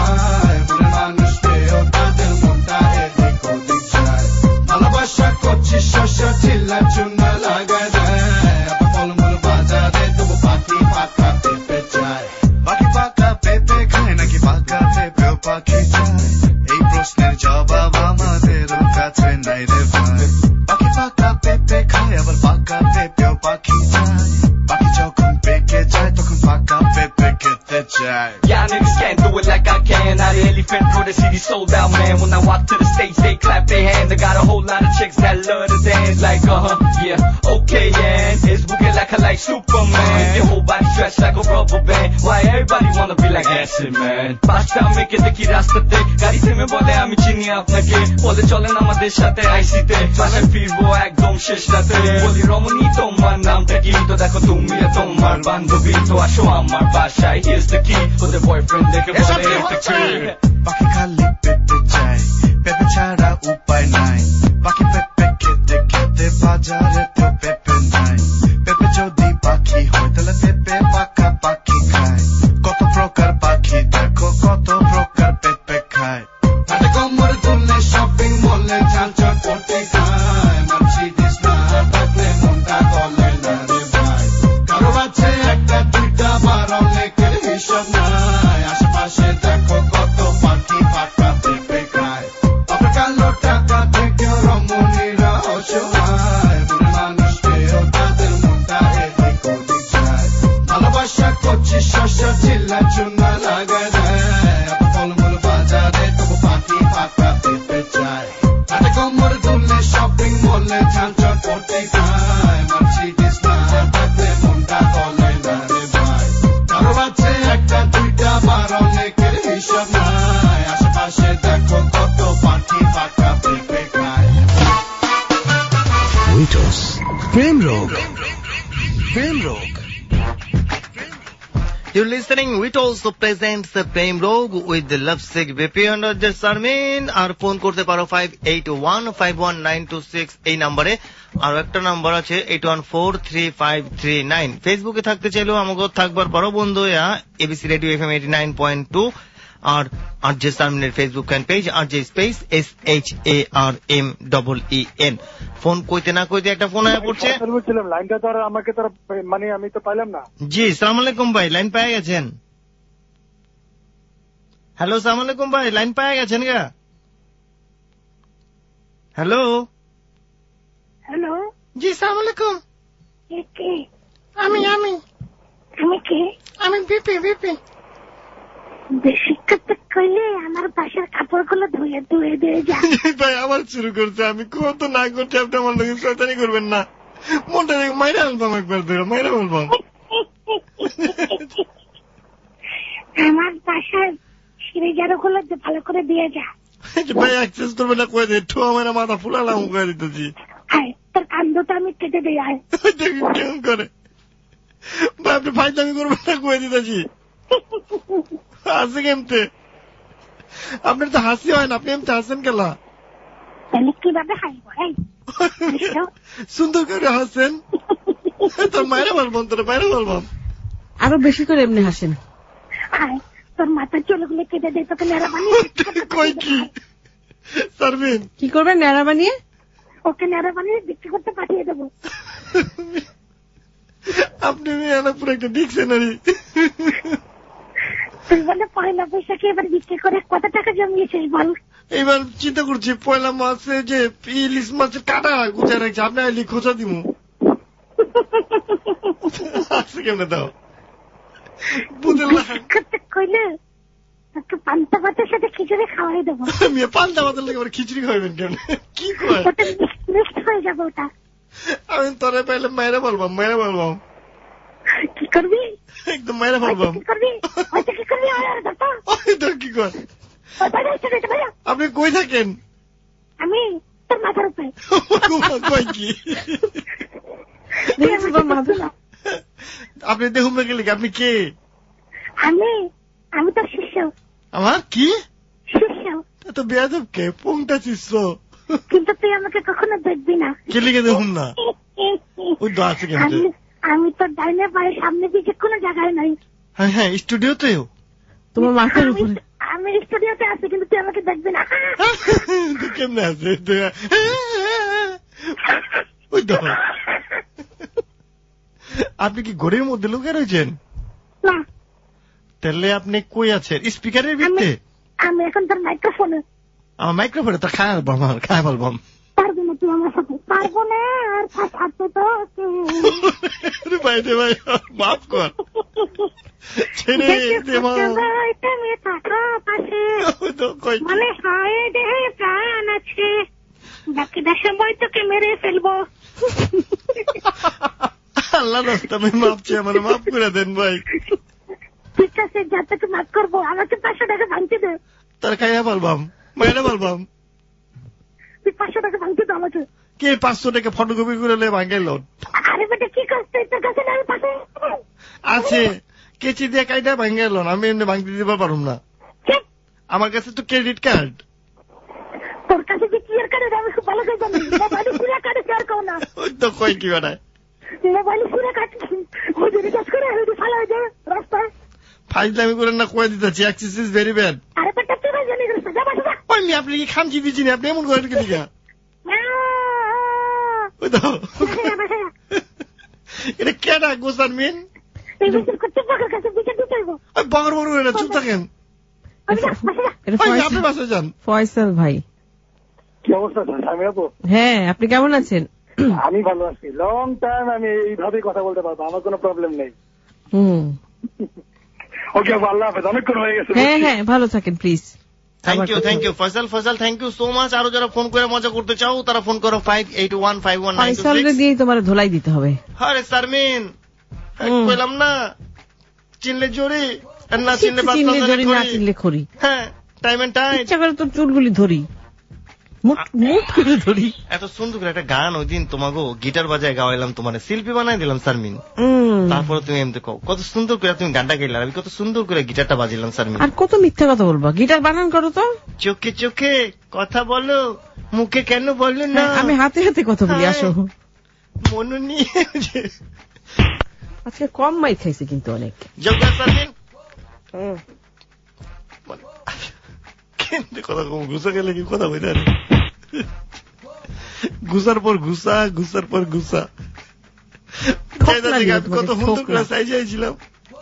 [SPEAKER 2] Chilla chunna laga jai ab folmul bazaare tu baki paka pepe chai baki paka pepe khai na ki paka pepe paki chai ei proshner jawab amader kache nai re bhai baki paka pepe khai abar paka pepe paki chai baki jokhon peke jay tokhon paka pepe kete jai y'all niggas can't do it like I can. Not an elephant for the city sold out man. When I walk to the stage they clap their hands. I got a whole lot of chicks that love to dance like yeah, okay, and it's boogie like I like Superman. Your whole body stretched like a rubber band. Why everybody wanna be like acid man? Pasta make it the rastate. Gari se me bole ami chini apnake. Bole chole na amader shathe aisite. Bashai firbo ekdom shesh rate. Boli Romani tomar namta ki. To dekho tumi e tomar bandhobi. To asho amar bashai. Here's the key. For the boyfriend dekhe bole the key. Baki khali pepe chai. Pepe chhara upay nai. Baki pepe kete kete bajare to pepe nai. Pepe jodi paki hoy tale pepe paka paki khai. Koto prokar paki dekho koto prokar pepe khai. Tate komor dulle shopping mall e jhanchar korte khai. Mercedes na bakle আকাশে দেখো কত পাখি পাকা পেঁপে খায়।
[SPEAKER 1] Wits প্রেম রোগ, প্রেম রোগ।
[SPEAKER 5] You're listening with also presents the Prem Rog with the Lovesick BP under the Sarmin. আর ফোন করতে পারো 58151926 এই নম্বরে। আর একটা নাম্বার আছে 81435339। ফেসবুকে থাকতে চাইলেও আমাকে থাকবার পারো বন্ধু এবিসি রেডিও FM 89.2 আর RJ Sarmin Facebook fan page RJ space SHARMEEN। Phone কইতে না কইতে একটা ফোন আয়া পড়ছে।
[SPEAKER 9] লাইনটা তো আমাকে তো মানে আমি তো পাইলাম না।
[SPEAKER 5] জি সালাম আলাইকুম ভাই, লাইন পেয়ে গেছেন? হ্যালো সালাম আলাইকুম ভাই, লাইন পেয়ে গেছেন গা? হ্যালো
[SPEAKER 7] হ্যালো,
[SPEAKER 5] জি সালাম আলাইকুম।
[SPEAKER 7] কে?
[SPEAKER 5] আমি
[SPEAKER 7] কে?
[SPEAKER 5] আমি বিপি।
[SPEAKER 7] বেশি কথা কইলে আমার বাসার কাপড়গুলো ধুয়ে ধুয়ে দিয়ে যা।
[SPEAKER 5] ভাই আবার শুরু করছে, আমি কত না করছি, আপনি আমার লোক শয়তানি করবেন না। মনটা মাইরা বলবাম, একবার ধরে মাইরা বলবাম।
[SPEAKER 7] আমার বাসার সিঁড়িজারগুলো ভালো করে দিয়ে যা।
[SPEAKER 5] ভাই অ্যাক্সেস করবে না কয়ে দে, ঠো আমার মাথা ফুলালাম কয়ে দিতেছি।
[SPEAKER 7] তোর কান্দটা আমি কেটে দিই।
[SPEAKER 5] কেমন করে ভাই আপনি ফাইদামি করবেন না কয়ে দিতেছি। হাসি কেমতে? আপনার তো হাসি হয় না, আপনি এমতে হাসেন কেলা?
[SPEAKER 7] কিভাবে হাসবো?
[SPEAKER 5] সুন্দর করে হাসেন। তোর মায়েরা বলবাম, তোর মায়েরা বলবাম
[SPEAKER 6] আরো বেশি করে এমনি হাসেন।
[SPEAKER 7] তোর মাথার চুলগুলো কেটে দিয়ে তোকে নেড়া বানিয়ে।
[SPEAKER 5] কই কি সারবিন
[SPEAKER 6] কি করবেন নেড়া বানিয়ে?
[SPEAKER 7] ওকে নেড়া বানিয়ে বিক্রি করতে পাঠিয়ে দেবো।
[SPEAKER 5] আপনি পুরো একটা ডিকশনারি।
[SPEAKER 7] তুই বলে পয়লা বৈশাখে এবার বিক্রি করে কত টাকা জমিয়েছিস বল?
[SPEAKER 5] এবার চিন্তা করছি পয়লা মাসে যে ইলিশ মাছের কাটা গুছা রাখছে, আপনি আইলি খোঁচা দিব। কেমনে দাও
[SPEAKER 7] করতে কইলে তোকে পান্তা ভাতের সাথে খিচুড়ি খাওয়াই দেবো।
[SPEAKER 5] আমি পান্তা ভাতের লাগে খিচুড়ি খাওয়াবেন কেন? কি কয়
[SPEAKER 7] মিক্সড হয়ে যাবে ওটা।
[SPEAKER 5] আমি তোরে পাইলে মায়েরা বলবাম।
[SPEAKER 7] কি করবি?
[SPEAKER 5] একদম মায়েরা বলবাম।
[SPEAKER 7] কি করবি?
[SPEAKER 5] কি কর? আপনি কই থাকেন?
[SPEAKER 7] আমি তোর মাথার উপরে।
[SPEAKER 5] কই কি আপনি দেখুন না গেলে আপনি কে?
[SPEAKER 7] আমি তোর শিষ্য।
[SPEAKER 5] আমার কি
[SPEAKER 7] শিষ্য?
[SPEAKER 5] তো বেয়াদব কে? পোংটা শিষ্য।
[SPEAKER 7] কিন্তু তুই আমাকে কখনো দেখবি না।
[SPEAKER 5] কে লিখে দেখুন না? ওই তো আছে কেন?
[SPEAKER 7] আমি তোর ডাইনে বাড়ির সামনে দিয়ে যে কোনো জায়গায় নাই।
[SPEAKER 5] হ্যাঁ স্টুডিওতেও
[SPEAKER 6] তোমার মাথার উপরে।
[SPEAKER 7] আমি স্টুডিওতে আছি কিন্তু তুই আমাকে দেখবি না।
[SPEAKER 5] কেমনে আছে? ওই তো আপনি কি ঘরের মধ্যে লুকে রয়েছেন?
[SPEAKER 7] না।
[SPEAKER 5] তাহলে আপনি কই আছেন? স্পিকারের ভিতরে?
[SPEAKER 7] আমি এখন তোর মাইক্রোফোনে।
[SPEAKER 5] আমার মাইক্রোফোনে তো খায় বলবাম।
[SPEAKER 7] পারবো না তুই আমার সাথে? পারবো না। আর ফাঁসাতে তো
[SPEAKER 5] ভাই মাফ কর। ছেড়ে
[SPEAKER 7] তুমি থাকো পাশে, মানে হয় দেহে প্রাণ আছে, বাকিটা সময় তোকে মেরে ফেলবো।
[SPEAKER 5] আল্লাহ রাস্তা আমি মাফ চাই, আমার মাফ করে দেন ভাই।
[SPEAKER 7] ঠিক আছে যা, তোকে মাফ করবো। আমাকে 500 টাকা ভাঙতে দে।
[SPEAKER 5] তার খাইয়া বলবাম, মায়েরা বলবাম।
[SPEAKER 7] তুই 500 টাকা ভাঙতে দে আমাকে।
[SPEAKER 5] কে 500 টাকা ফটোকপি করে ভাঙাইল?
[SPEAKER 7] আরে বেটা কি করতে? তোর কাছে না আমি পাশে
[SPEAKER 5] আছে, কেচি দিয়ে কাইটা ভাঙাইল। আমি এমনি ভাঙতে দিতে পারুম না, আমার কাছে তো ক্রেডিট কার্ড।
[SPEAKER 7] তোর কাছে যে ক্লিয়ার কার্ড আমি খুব ভালো করে জানি। মোবাইলে পুরা কার্ডে শেয়ার করো না।
[SPEAKER 5] ওই তো কই কি বানায়
[SPEAKER 7] মোবাইলে পুরা কার্ড মজুরি কাজ করে ফালা হয়ে যায় রাস্তায়।
[SPEAKER 5] ফাইজলামি করেন না, কয়ে দিতেছি অ্যাক্সেস ইজ ভেরি ব্যাড।
[SPEAKER 7] আরে বেটা তুই জানি করছিস, যা বাসা।
[SPEAKER 5] ওই আপনি কি খামচি দিচ্ছি না? আপনি এমন করেন কি দিকা? ওই তো এটা কেডা গোসান মিন? বগর বগর চুপ থাকেন। আপনি বাসে যান।
[SPEAKER 6] ফয়সাল ভাই
[SPEAKER 9] কি অবস্থা? আমি আপু।
[SPEAKER 6] হ্যাঁ, আপনি কেমন আছেন?
[SPEAKER 9] আমি ভালো আছি। লং টাইম আমি এইভাবেই কথা বলতে পারবো, আমার কোনো প্রবলেম নেই। ওকে আপু, আল্লাহ হাফেজ। অনেকক্ষণ হয়ে গেছে।
[SPEAKER 6] হ্যাঁ ভালো থাকেন please.
[SPEAKER 5] Thank you Faisal thank you so much. আরো যারা ফোন করে মজা করতে চাও তারা ফোন করো 58151926।
[SPEAKER 6] ফয়সালকে দিয়ে তোমার ধোলাই দিতে হবে।
[SPEAKER 5] আরে শারমিন কইলাম না, চিনলে জোরে আর না চিনলে
[SPEAKER 6] জোরে, না চিনলে খড়ি।
[SPEAKER 5] হ্যাঁ টাইম এন্ড টাইম
[SPEAKER 6] ইচ্ছা করে তোর চুলগুলি ধরি, মুট করে ধরি।
[SPEAKER 5] এত সুন্দর করে একটা গান ওই দিন তোমাকে গিটার বাজায় গাওয়াইলাম, তোমার শিল্পী বানাই দিলাম শারমিন। তারপরে তুমি এমনি কও কত সুন্দর করে তুমি গানটা গাইলাম, আমি কত সুন্দর করে গিটারটা বাজিলাম শারমিন।
[SPEAKER 6] আর কত মিথ্যা কথা বলবা, গিটার বানান করো তো।
[SPEAKER 5] চোখে চোখে কথা বলো, মুখে কেন বলো না?
[SPEAKER 6] আমি হাতে হাতে কথা বলি, আসো।
[SPEAKER 5] মনে নিয়ে
[SPEAKER 6] আজকে কম মাই খাইছে কিন্তু অনেক।
[SPEAKER 5] জগা শারমিন কথা ঘুষা গেলে কি কথা বলি, ঘুষার পর ঘুষা, ঘুষার পর ঘুষা। কত সুন্দর করে সাইজাইছিলাম,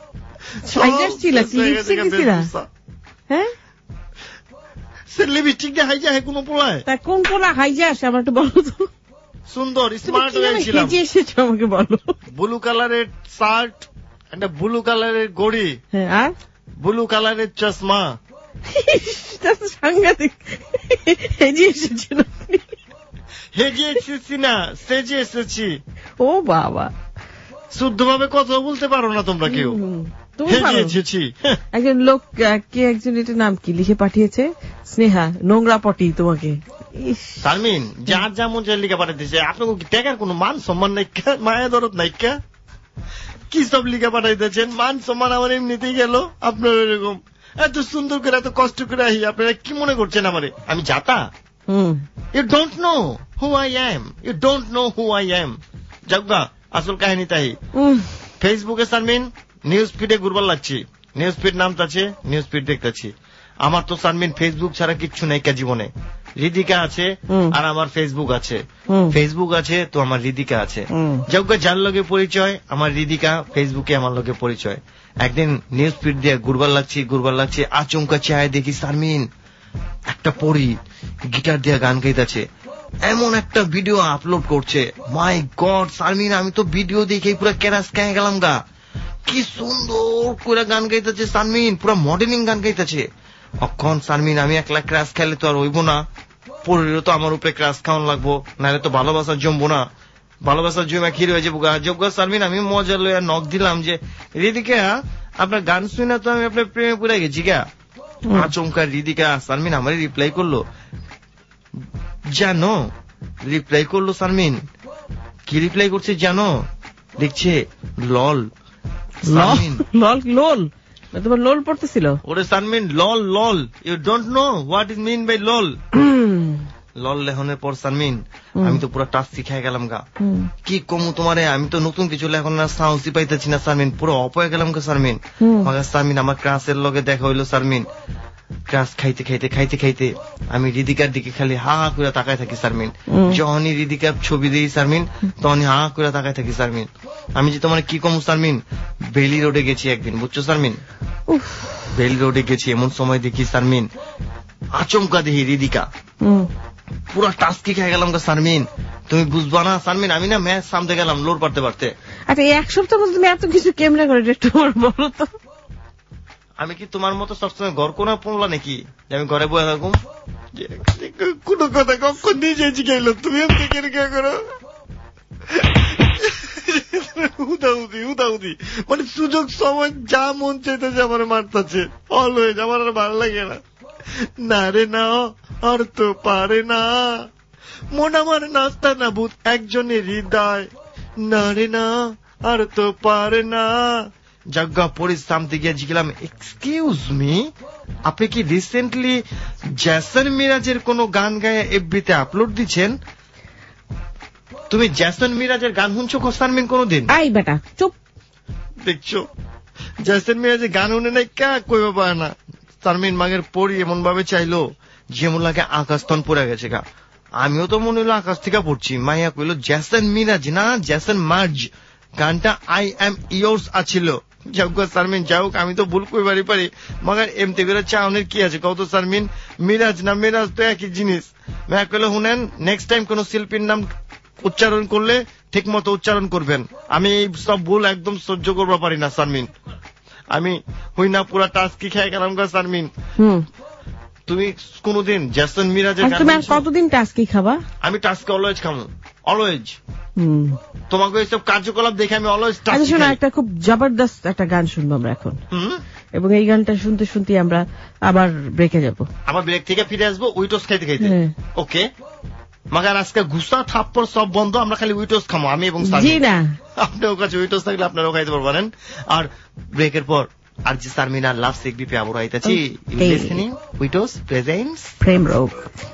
[SPEAKER 5] লিপস্টিক দিয়ে হাইজা কোন পোলায়,
[SPEAKER 6] কোন পোলা হাইজা আসে আমার একটু বলো তো।
[SPEAKER 5] সুন্দর স্মার্ট হয়েছিলাম,
[SPEAKER 6] এসেছো আমাকে বলো।
[SPEAKER 5] ব্লু কালারের শার্ট, একটা ব্লু কালারের গড়ি,
[SPEAKER 6] আর
[SPEAKER 5] ব্লু কালারের চশমা।
[SPEAKER 6] সাংঘাতিক হেজে এসেছিল।
[SPEAKER 5] হেজে এসেছি না, সেজে এসেছি।
[SPEAKER 6] ও বাবা,
[SPEAKER 5] শুদ্ধভাবে কথা বলতে পারো না তোমরা কেউ। হেজে এসেছি।
[SPEAKER 6] একজন লোক কে একজন, এটা নাম কি লিখে পাঠিয়েছে, স্নেহা নোংরা পটি তোমাকে।
[SPEAKER 5] শারমিন যার যেমন যে লিখে পাঠাইতেছে, আপনাকে কি টাকার কোনো মান সম্মান নাই, মায়া দরদ নাই, কি সব লিখে পাঠাইতেছেন? মান সম্মান আমার এমনিতেই গেল, আপনার এরকম এত সুন্দর করে এত কষ্ট করে আহি, আপনারা কি মনে করছেন আমারে আমি যাতা? You don't know who I am, you don't know who I am. যাক আসল কাহিনী তাই। ফেসবুকে শারমিন নিউজ ফিডে ঘুরবার লাগছি, নিউজ ফিড নামতাছে, নিউজ ফিড দেখতেছি। আমার তো শারমিন ফেসবুক ছাড়া কিচ্ছু নাই কা জীবনে। হৃদিকা আছে আর আমার ফেসবুক আছে, ফেসবুক আছে তো আমার হৃদিকা আছে। যাক যার লগে পরিচয় আমার হৃদিকা, ফেসবুকে আমার লগে পরিচয়। একদিন নিউজ ফিড দিয়ে ঘুরবার লাগছি, আচমকা চায় দেখি শারমিন একটা পড়ি গিটার দিয়ে গান গাইতেছে, এমন একটা ভিডিও আপলোড করছে। মাই গড শারমিন, আমি তো ভিডিও দেখে পুরো ক্যারাস খেয়ে গেলাম গা। কি সুন্দর করে গান গাইতেছে শারমিন, পুরো মডেলিং গান গাইতেছে। অক্ষণ শারমিন আমি একলা ক্রাশ খেলে তো আর হইব না, পরেরও তো আমার উপরে ক্রাশ খাওয়ান লাগবো, নাহলে তো ভালোবাসা জমবো না, ভালোবাসা জমে ক্ষীর হয়ে যাবো গা। যোগ্য শারমিন আমি মজা লইয়া নখ দিলাম যে রিদিকা আপনার গান শুনে তো আমি আপনার প্রেমে পড়ে গেছি গা। আচমকা রিদিকা শারমিন আমার রিপ্লাই করলো, জানো রিপ্লাই করলো শারমিন, কি রিপ্লাই করছে জানো? লিখছে লল।
[SPEAKER 6] লল লোল, তোমার লোল পড়তেছিল।
[SPEAKER 5] ওরে Sharmin LOL LOL, you don't know what is mean by LOL. LOL লেখনের পর শারমিন আমি তো পুরো টাচ শিখাই গেলাম গা। কি কমু তোমারে, আমি তো নতুন কিছু লেখন না, সাহসই পাইতেছি না শারমিন, পুরো অপ হয়ে গেলাম গা শারমিন। শারমিন আমার ক্রাসের লগে দেখা হইলো শারমিন, ক্রাস খাইতে খাইতে খাইতে খাইতে আমি হৃদিকার দিকে খালি হা হা করে তাকায় থাকি শারমিন। যখনই হৃদিকার ছবি দিই শারমিন তখনই হা হা করে তাকায় থাকি শারমিন। আমি যে তোমার কি কমু শারমিন, বেলি রোডে গেছি একদিন, বুঝছো শারমিন, বেলি রোডে গেছি, এমন সময় দেখি শারমিন আচমকা দেখি হৃদিকা পুরা টাস্কি খেয়ে গেলাম শারমিন, তুমি বুঝবা না শারমিন। আমি না ম্যাচ সামতে গেলাম লোড পারতে পারতে।
[SPEAKER 6] আচ্ছা এক সপ্তাহ মধ্যে তুমি এত কিছু কেমনে করে একটু বলো তো।
[SPEAKER 5] আমি কি তোমার মতো সবসময় ঘর কোনা পড়লা নাকি যে আমি ঘরে বয়ে থাকুম? কোন কথা কখন নিজে জিগাইল, তুমি করো উদাউদি মানে সুযোগ সময় যা মন চাইতেছে আমার মারতেছে, অলওয়েজ আমার আর ভালো লাগে না। না রে না আর তো পারে না, মন আমার নাস্তা না ভূত একজনের হৃদয়, না রে না আর তো পারে না। জাগা পরিশ্রাম থেকে জিগলাম, এক্সকিউজ মি আপনি কি রিসেন্টলি জ্যাসন মিরাজের কোন গান গায়ে এফবিতে আপলোড দিচ্ছেন? তুমি জ্যাসন মিরাজের গান শুনছো শারমিন কোনদিন?
[SPEAKER 6] আই বেটা চুপ।
[SPEAKER 5] দেখছো জ্যাসন মিরাজের গান শুনে নাই কা কইবা পারে না। শারমিন মাগের পড়ি এমন ভাবে চাইলো যেমন লাগে আকাশ তন পড়ে গেছে গা। আমিও তো মনে হলো আকাশ থেকে পড়ছি। মাইয়া কইলো জ্যাসন মিরাজ না জ্যাসন মার্জ, গানটা আই এম ইয়োর্স আছিল। যাক শারমিন যাওক, আমি তো ভুল কইবারই পারি, মগার এমতে করে চাউনের কি আছে কত শারমিন, মিরাজ না মিরাজ তো একই জিনিস। মাইয়া কইলো শুনেন নেক্সট টাইম কোন শিল্পীর নাম উচ্চারণ করলে ঠিক মতো উচ্চারণ করবেন, আমি এই সব ভুল একদম সহ্য করতে পারি না শারমিন। আমি হই না পুরা টাস্কি খেয়ে গেলাম গা শারমিন। তুমি কোনদিন জ্যাসন মিরাজের গান?
[SPEAKER 6] তুমি কতদিন টাস্কি খাবা?
[SPEAKER 5] আমি টাস্কি অলওয়েজ খাবো, অলওয়েজ। তোমাকে এইসব কার্যকলাপ দেখে আমি অলওয়েজ টাস্কি।
[SPEAKER 6] শোনো একটা খুব জবরদস্ত একটা গান শুনবো আমরা এখন। এবং এই গানটা শুনতে শুনতে আমরা আবার ব্রেকে যাব,
[SPEAKER 5] আবার ব্রেক থেকে ফিরে আসবো উইটোস খাইতে খাইতে। ওকে, মাগার আজকে গুসা থাপ্পড় সব বন্ধ, আমরা খালি উইটোস খামো আমি এবং
[SPEAKER 6] জি না,
[SPEAKER 5] আপনার কাছে উইটোস থাকলে আপনারাও খাইতে পারবেন। আর ব্রেকের পর আর জি সারমিনা লাভ সিক বিপি আবার আইতাছি। লিসেনিং উইটোস প্রেজেন্টস
[SPEAKER 6] প্রেম রোগ।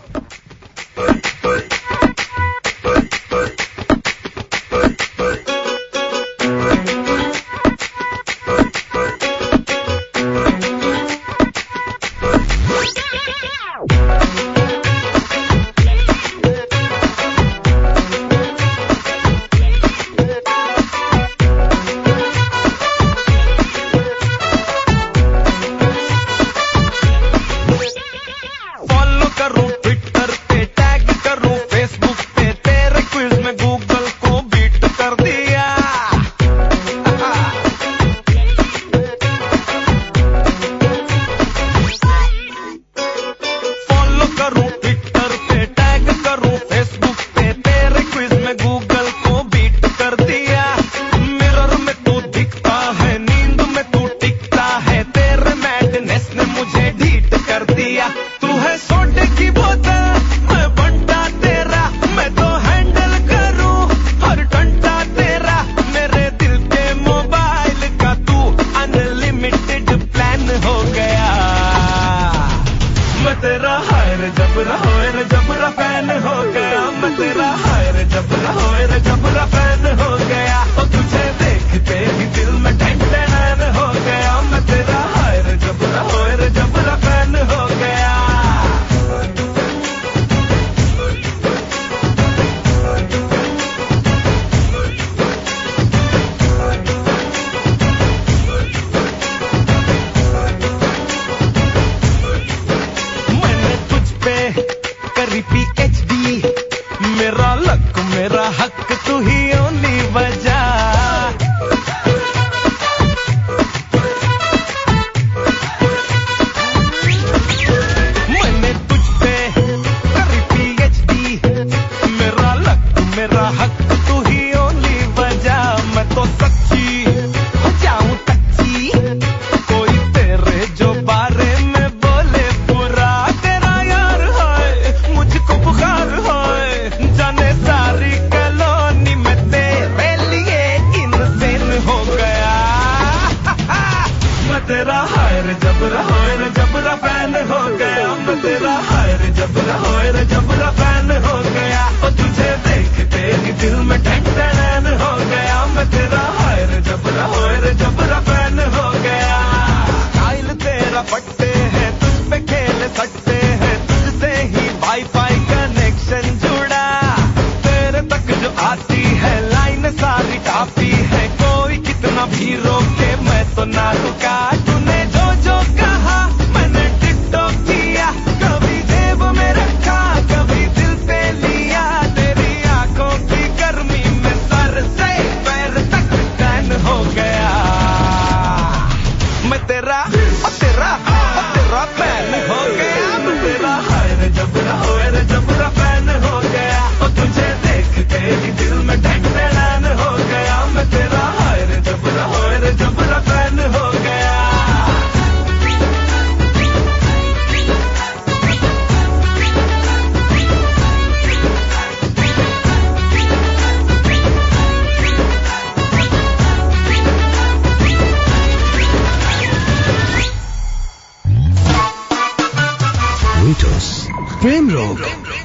[SPEAKER 1] प्रेम रोग,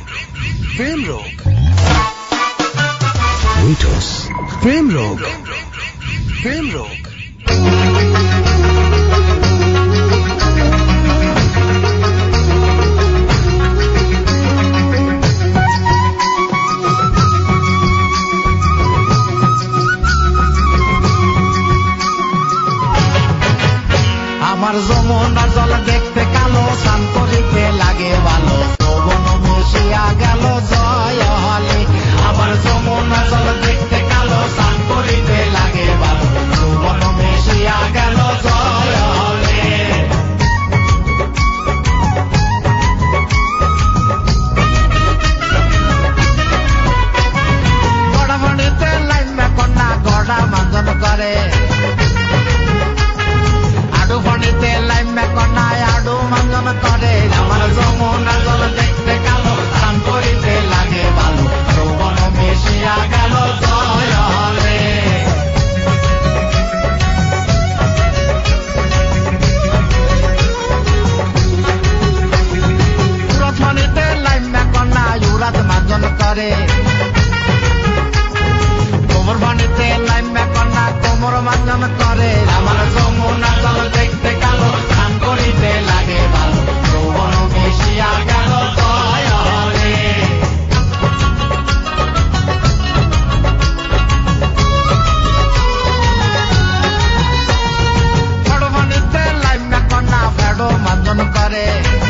[SPEAKER 1] प्रेम रोग, वीटोस, प्रेम रोग, प्रेम रोग।
[SPEAKER 3] আমার যমুনার জল দেখতে কালো, স্নান করিতে লাগে ভালো, যৌবন মিশিয়া গেল জয় হলে। আমার যমুনার জল দেখতে কালো, স্নান করিতে লাগে ভালো, যৌবন মিশিয়া গেল
[SPEAKER 10] করে কোমর পানিতে নাইমা কন্যা কোমর মাঞ্জন করে আমার যমুনা জল দেখতে কালো স্নান করিতে লাগে ভালো যৌবন মিশিয়া গেল দয়ালে বড় পানিতে নাইমা কন্যা বড় মাঞ্জন করে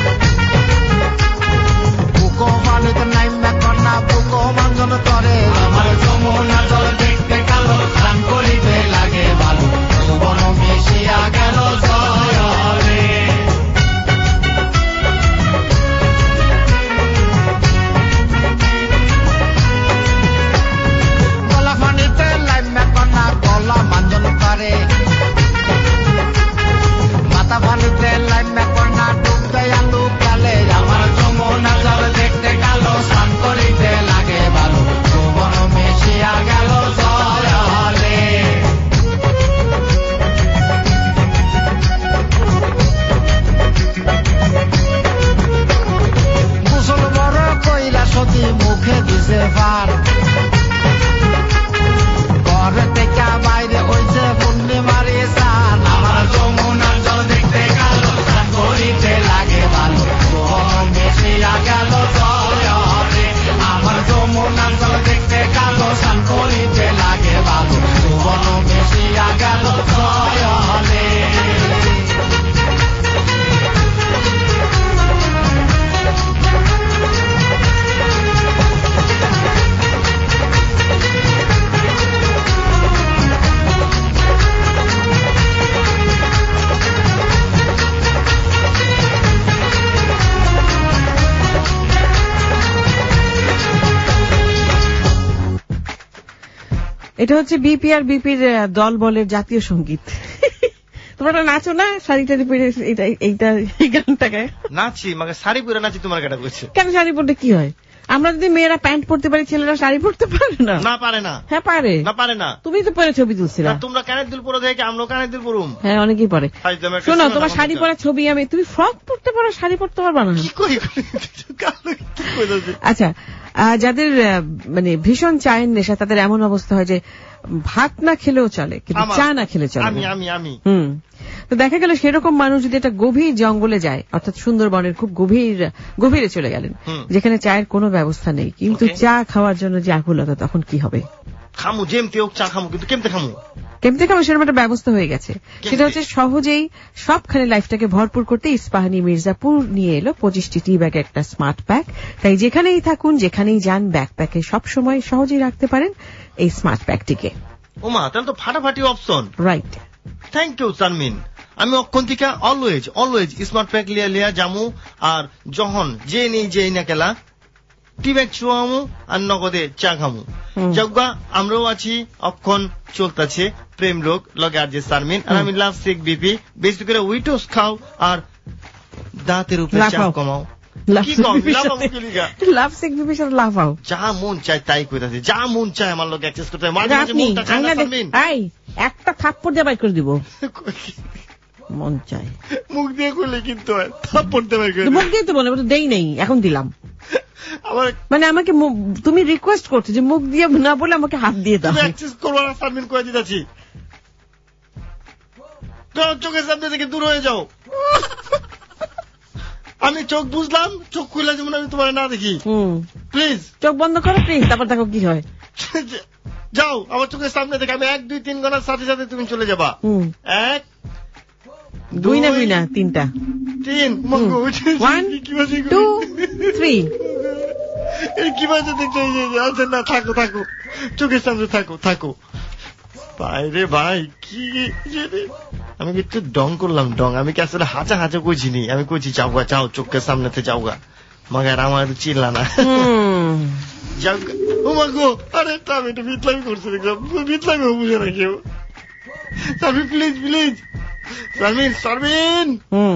[SPEAKER 10] বুকো পানিতে নাইমা কন্যা বুকো মাঞ্জন করে আমার যমুনা জল দেখতে কালো স্নান করিতে লাগে ভালো যৌবন মিশিয়া গেল দয়ালে গলা পানিতে নাইমা কন্যা গলা মাঞ্জন করে মাথা পানিতে নাইমা কন্যা ডুবতে আলু কালে আমার যমুনা জল দেখতে কালো স্নান করিতে লাগে ভালো যৌবন মিশিয়া গেল দয়ালে গোসল বড় কইলা সতী মুখে দিছে ভার ঘর থেকে বাইরে হইছে পুণ্যি মারি সান আমার যমুনার জল দেখতে কালো স্নান করিতে লাগে ভালো যৌবন মিশিয়া গেল দয়ালে আমার যমুনার জল দেখতে কালো স্নান করিতে লাগে ভালো যৌবন মিশিয়া গেল দয়ালে
[SPEAKER 6] এটা হচ্ছে বিপি আর বিপির দল বলের জাতীয় সঙ্গীত। তোমরা নাচো না শাড়ি টাড়ি পরে এইটা এই গানটাকে?
[SPEAKER 5] নাচি মানে শাড়ি পরে নাচি তোমার কাটা করছে।
[SPEAKER 6] কেন শাড়ি পরতে কি হয়? আমরা যদি মেয়েরা প্যান্ট পরতে পারি ছেলেরা শাড়ি পরতে পারে না?
[SPEAKER 5] না পারে না।
[SPEAKER 6] হ্যাঁ পারে।
[SPEAKER 5] না পারে না।
[SPEAKER 6] তুমি তো পরে ছবি তুলছিলা।
[SPEAKER 5] তোমরা কানের দুল পরে দেখে আমরা কানের দুল পরুম।
[SPEAKER 6] হ্যাঁ অনেকেই পরে। শোনো তোমার শাড়ি পরা ছবি আমি তুমি ফ্রক পরতে পারো শাড়ি পরতে পারবা না?
[SPEAKER 5] কি করি?
[SPEAKER 6] আচ্ছা যাদের মানে ভীষণ চায়ের নেশা তাদের এমন অবস্থা হয় যে ভাত না খেলেও চলে কিন্তু চা না খেলে চলে।
[SPEAKER 5] আমি
[SPEAKER 6] তো দেখা গেল সেরকম মানুষ যদি একটা গভীর জঙ্গলে যায় অর্থাৎ সুন্দরবনের খুব গভীরে চলে গেলেন যেখানে চায়ের কোনো ব্যবস্থা নেই কিন্তু চা খাওয়ার জন্য যে আকুলতা তখন কি হবে?
[SPEAKER 5] খামু যেমতে হোক চা খামু কিন্তু কেমতে খামু
[SPEAKER 6] সেরকম একটা ব্যবস্থা হয়ে গেছে। সেটা হচ্ছে সহজেই সবখানে লাইফটাকে ভরপুর করতে ইস্পাহানি মির্জাপুর নিয়ে এলো 25টি টি ব্যাগ একটা স্মার্ট প্যাক। তাই যেখানেই থাকুন যেখানেই যান ব্যাকপ্যাকে সবসময় সহজেই রাখতে পারেন এই স্মার্ট প্যাকটিকে।
[SPEAKER 5] ওমা তাহলে তো ফাটাফাটি option.
[SPEAKER 6] Right,
[SPEAKER 5] thank you Sharmin. আমি অক্ষণ থেকে অলওয়েজ স্মার্ট প্যাক লিয়া জামু আর যখন যে নেই না কেলা টি ব্যাগ ছুয়ামু আর নগদে চা খামু। যজ্ঞা আমরাও আছি অক্ষণ চলতেছে প্রেম রোগ লগে আর যে শারমিন আর আমি লাভ সিক বিপি বেশি করে উইটোস খাও আর দাঁতের উপরে চা কমাও। যা মন চায় তাই কইতাছে, যা মন চায় আমার লোক অ্যাক্সেস করতে
[SPEAKER 6] একটা থাপ্পড় দিয়ে বাই করে দিব। মন চায়
[SPEAKER 5] মুখ দিয়ে করলে কিন্তু থাপ্পড় দিয়ে বাই করে
[SPEAKER 6] মুখ দিয়ে তো বলে দেই নেই এখন দিলাম। মানে আমাকে তুমি রিকোয়েস্ট করছো যে মুখ দিয়ে না বলে আমাকে হাত দিয়ে দাও।
[SPEAKER 5] অ্যাক্সেস করবো না শারমিন কয়ে দিতেছি চোখের সামনে থেকে দূর হয়ে যাও। আমি চোখ বুঝলাম চোখ খুলে যেমন আমি তোমার না দেখি। প্লিজ
[SPEAKER 6] চোখ বন্ধ করো প্লিজ, তারপর দেখো কি হয়।
[SPEAKER 5] যাও আমার চোখের সামনে থেকে আমি 1 2 3 গণার সাথে সাথে তুমি চলে যাবা। 1
[SPEAKER 6] 2 না 3টা
[SPEAKER 5] 3
[SPEAKER 6] 1 2 3
[SPEAKER 5] কি বাজে দেখছো? আচ্ছা না থাকো চোখের সামনে থাকো। বাইরে ভাই কি আমি একটু ডং করলাম আমি কি আসলে হাঁচা কইছিনি, আমি কইছি যাও চোখের সামনেতে যাওগা মাগার আমার চিল্লা না যাও। ও মাগো আরে আমি একটু বিতলামি করছি দেখলাম, বিতলামি বুঝে না কেউ। শারমিন প্লিজ শারমিন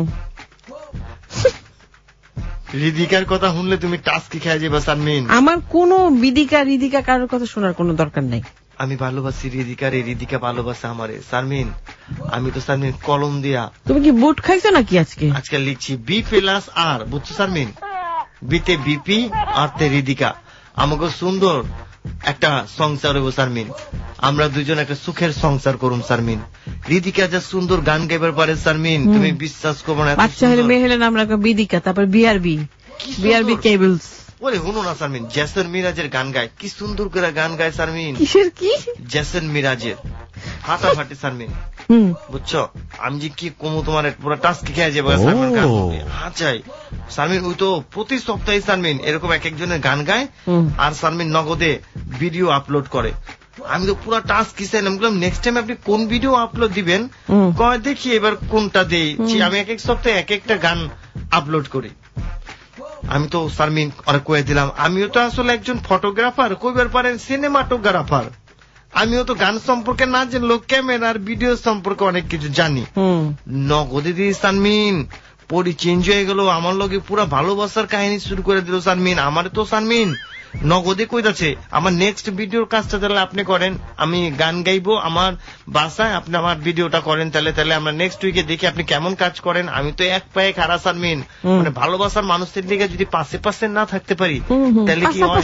[SPEAKER 5] রিদিকার কথা শুনলে তুমি টাস্কি খেয়ে যাবে শারমিন।
[SPEAKER 6] আমার কোন রিদিকা কারোর কথা শোনার কোনো দরকার নাই।
[SPEAKER 5] আমি ভালোবাসি রিদিকা ভালোবাসে আমারে শারমিন। আমি তো শারমিন কলম দিয়া।
[SPEAKER 6] তুমি কি বুট খাইছো নাকি
[SPEAKER 5] আজকে লিখছি B+R বুঝছো শারমিন? বিতে বিপি আর তে রিদিকা আমাকে সুন্দর একটা সংসার হইব শারমিন, আমরা দুজন একটা সুখের সংসার করুম শারমিন। রিদিকা যা সুন্দর গান গাইবার পারে শারমিন, তুমি বিশ্বাস করবো না।
[SPEAKER 6] বাচ্চা হলে মেয়ে হলে নাম রাখবো বিদিকা, তারপর বিআরবি কেবলস।
[SPEAKER 5] বলে শুনো না শারমিন, জেসন মিরাজের গান গায়, কি সুন্দর করে গান গায় শারমিন।
[SPEAKER 6] কিসের কি?
[SPEAKER 5] জেসন মিরাজের ফাটাফাটি শারমিন, বুঝছো? আমি যে কি কমু তোমার পুরো টাস্ক খেয়ে যাবো শারমিন গান। হ্যাঁ চাই শারমিন, ওই তো প্রতি সপ্তাহে শারমিন এরকম এক একজনের গান গায়, আর শারমিন নগদে ভিডিও আপলোড করে। আমি তো পুরো টাস্ক কিসে বললাম, নেক্সট টাইম আপনি কোন ভিডিও আপলোড দিবেন? কয় দেখি এবার কোনটা দেই। আমি এক এক সপ্তাহে এক একটা গান আপলোড করি। আমি তো শারমিন অনেক কয়ে দিলাম, আমিও তো আসলে একজন ফটোগ্রাফার, কইবার পারেন সিনেমাটোগ্রাফার। আমিও তো গান সম্পর্কে না জানলেও ক্যামেরার ভিডিও সম্পর্কে অনেক কিছু জানি। নগদে দিয়ে শারমিন পরি চেঞ্জ হয়ে গেল, আমার লগে পুরো ভালোবাসার কাহিনী শুরু করে দিল শারমিন। আমার তো শারমিন নগদে কইতাছে, আমার নেক্সট ভিডিওর কাজটা তাহলে আপনি করেন, আমি গান গাইবো আমার বাসায়, আপনি আমার ভিডিওটা করেন, তাহলে আমরা নেক্সট উইকে দেখি আপনি কেমন কাজ করেন। আমি তো এক পায়ে খাড়া শারমিন, মানে ভালোবাসার মানুষের দিকে যদি পাশে পাশে না থাকতে পারি তাহলে কি হয়?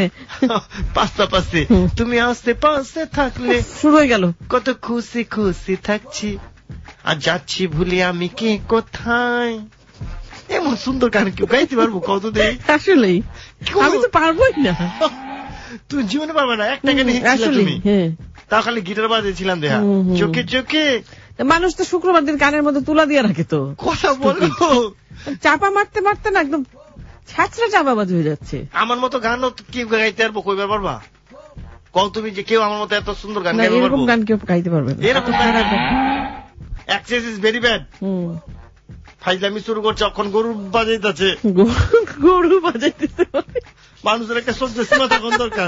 [SPEAKER 5] পাশাপাশি তুমি আসতে পাশে থাকলে
[SPEAKER 6] শুরু হয়ে গেল,
[SPEAKER 5] কত খুশি খুশি থাকছি, আর যাচ্ছি ভুলি আমি কে কোথায়। এমন সুন্দর গান কেউ গাইতে পারবো কত দেই? আসলেই
[SPEAKER 6] আমি তো পারবোই না।
[SPEAKER 5] তুমি জীবনে পারবে না। একটা গান তুমি তা খালি গিটার বাজিয়েছিলাম দেয়া চোখে চোখে।
[SPEAKER 6] মানুষ তো শুক্রবার দিন কানের মধ্যে তুলা দিয়ে রাখে, তো
[SPEAKER 5] কথা বলো
[SPEAKER 6] চাপা মারতে মারতে না একদম ছাত্রা চাপাবাজ হয়ে যাচ্ছে।
[SPEAKER 5] আমার মতো গান কি গাইতে পারবো? কইবার পারবা? কও তুমি যে কেউ আমার মতো এত সুন্দর গান গাইতে পারবো?
[SPEAKER 6] এরকম গান কেউ গাইতে পারবে না।
[SPEAKER 5] এরকম অ্যাক্সেস ইজ ভেরি ব্যাড। ফাইজলামি শুরু করছে, এখন গরু বাজাইতেছে,
[SPEAKER 6] গরু বাজাইতেছে।
[SPEAKER 5] মানুষের একটা সহ্য সীমা তখন দরকার।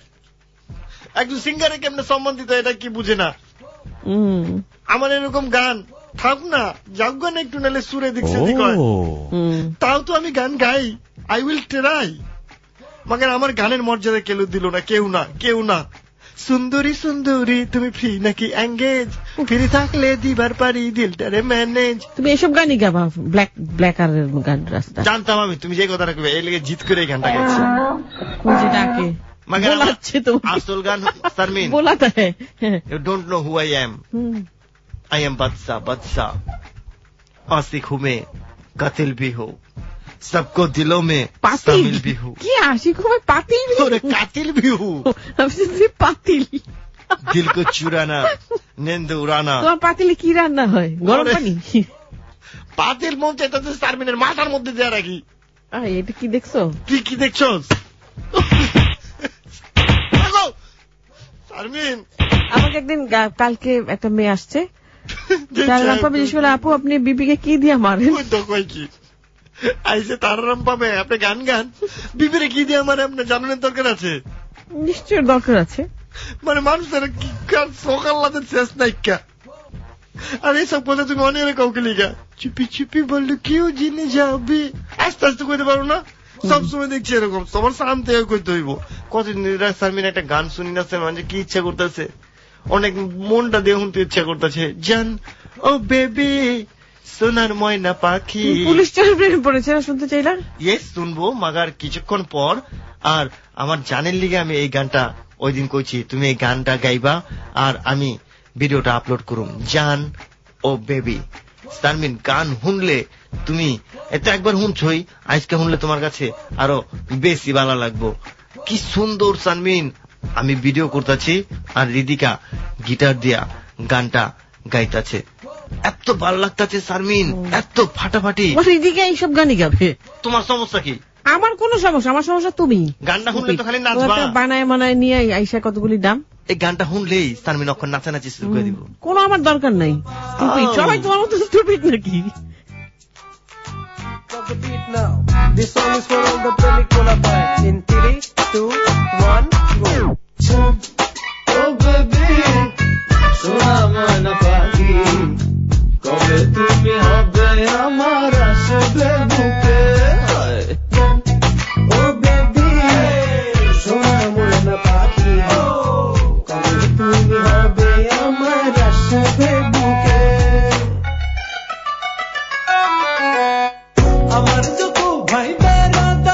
[SPEAKER 5] একজন সিঙ্গারে কেমনে সম্বন্ধিত এটা কি বুঝে না। আমার এরকম গান থাক না, যাও গান একটু নালে সুরে দিচ্ছে, তাও তো আমি গান গাই, আই উইল ট্রাই। মগর আমার গানের মর্যাদা কেউ দিল না, কেউ না। সুন্দরী সুন্দরী তুমি ফ্রি নাকি এঙ্গেজ, ফ্রি থাকলে দিবার পারি দিলটারে ম্যানেজ।
[SPEAKER 6] তুমি এসব গানই গাবা, ব্ল্যাক আর গান রাস্তা।
[SPEAKER 5] জানতাম আমি তুমি যে কথা রাখবে, এই লেগে জিত করে এই গানটা গাইছি।
[SPEAKER 6] ডাকে
[SPEAKER 5] বলাচ্ছে তো আসল গান শারমিন,
[SPEAKER 6] বলাতা হ্যাঁ।
[SPEAKER 5] You don't know who I am বাদশা आशिक हूँ मैं, कातिल भी हो, सबको दिलों में शामिल भी हूँ।
[SPEAKER 6] কি আশিক हूँ मैं पातिल भी हूँ?
[SPEAKER 5] कातिल भी हूँ।
[SPEAKER 6] পাতিল
[SPEAKER 5] दिल को चुराना, नींद उड़ाना।
[SPEAKER 6] তোমার পাতিলে কি রান্না হয়? গরম পানি?
[SPEAKER 5] পাতিল মন চাইতেছে শারমিনের মাথার মধ্যে দেয়া রাখি।
[SPEAKER 6] এটা কি দেখছো?
[SPEAKER 5] কি দেখছো শারমিন?
[SPEAKER 6] আমাকে একদিন কালকে একটা মেয়ে আসছে, আপু আপনি বিপিকে কি দিয়া মারেন?
[SPEAKER 5] কি আইসে তার নাম পাবে, আপনি গান বিপিরে কি দিয়া মারে আপনার জানানোর দরকার আছে?
[SPEAKER 6] নিশ্চয় দরকার আছে।
[SPEAKER 5] মানে মানুষের সকালের শেষ নাইকা। আর এইসব কথা তুমি অনেক কাউকে লিখা চুপি চুপি বললো কেউ জেনে যাবে, আস্তে আস্তে করতে পারো না। সবসময় দেখছি এরকম, সবার শান্ত হয়ে করতে হইব। কতদিন শারমিন একটা গান শুনি না, মানে কি ইচ্ছা করতেছে, অনেক মনটা দিয়ে শুনতে ইচ্ছা করতেছে। জান ও বেবি সোনার ময়না পাখি।
[SPEAKER 6] পুলিশ প্রেমে পড়েছে, শুনতে চাইলাম।
[SPEAKER 5] ইয়েস শুনবো, মাগার কিছুক্ষণ পর। আর আমার জানের লিগে আমি এই গানটা ওই দিন কইছি, তুমি এই গানটা গাইবা আর আমি ভিডিওটা আপলোড করুম। জান ও বেবি। শারমিন গান শুনলে তুমি এত একবার শুনছই, আজকে শুনলে তোমার কাছে আরো বেশি ভালো লাগবো। কি সুন্দর শারমিন, আমি ভিডিও করতেছি আর রিদিকা গিটার দিয়া গানটা গাইতেছে, এত ভালো লাগতেছে শারমিন, এত ফাটাফাটি।
[SPEAKER 6] রিদিকা এইসব গানই গাবে,
[SPEAKER 5] তোমার সমস্যা কি?
[SPEAKER 6] আমার কোন সমস্যা, আমার সমস্যা তুমি
[SPEAKER 5] গানটা শুনলে তো খালি নাচবা।
[SPEAKER 6] বানায় নিয়ে আইসা কতগুলি দাম।
[SPEAKER 5] এই গানটা শুনলেই শারমিন অক্ষণ নাচানাচি শুরু করে দিব।
[SPEAKER 6] কোনো আমার দরকার নাই, সবাই তোমার মতো স্টুপিড নাকি?
[SPEAKER 2] This song is for all the Película fans. In 3, 2, 1, go. Oh baby, সোনা ময়না পাখি, কবে তুমি হবে আমার আসবে বুকে। Oh baby, সোনা ময়না পাখি, কবে তুমি হবে আমার আসবে বুকে। আমার যত ভাই বেড়াদা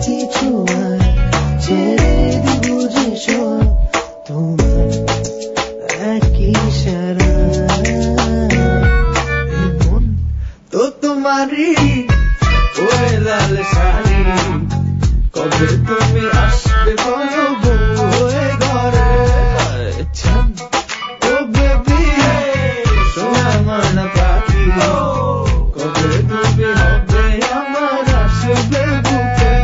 [SPEAKER 11] কিছু আর ছেড়ে দিব যে সব তোমার একই সারা মন তো তোমারই ওই লাল শাড়ি কবে তুমি আসবে বলো বউয়ে ঘরে চান ও বেবি সোনা মানা পাখি কবে তুমি হবে আমার আসবে বুকে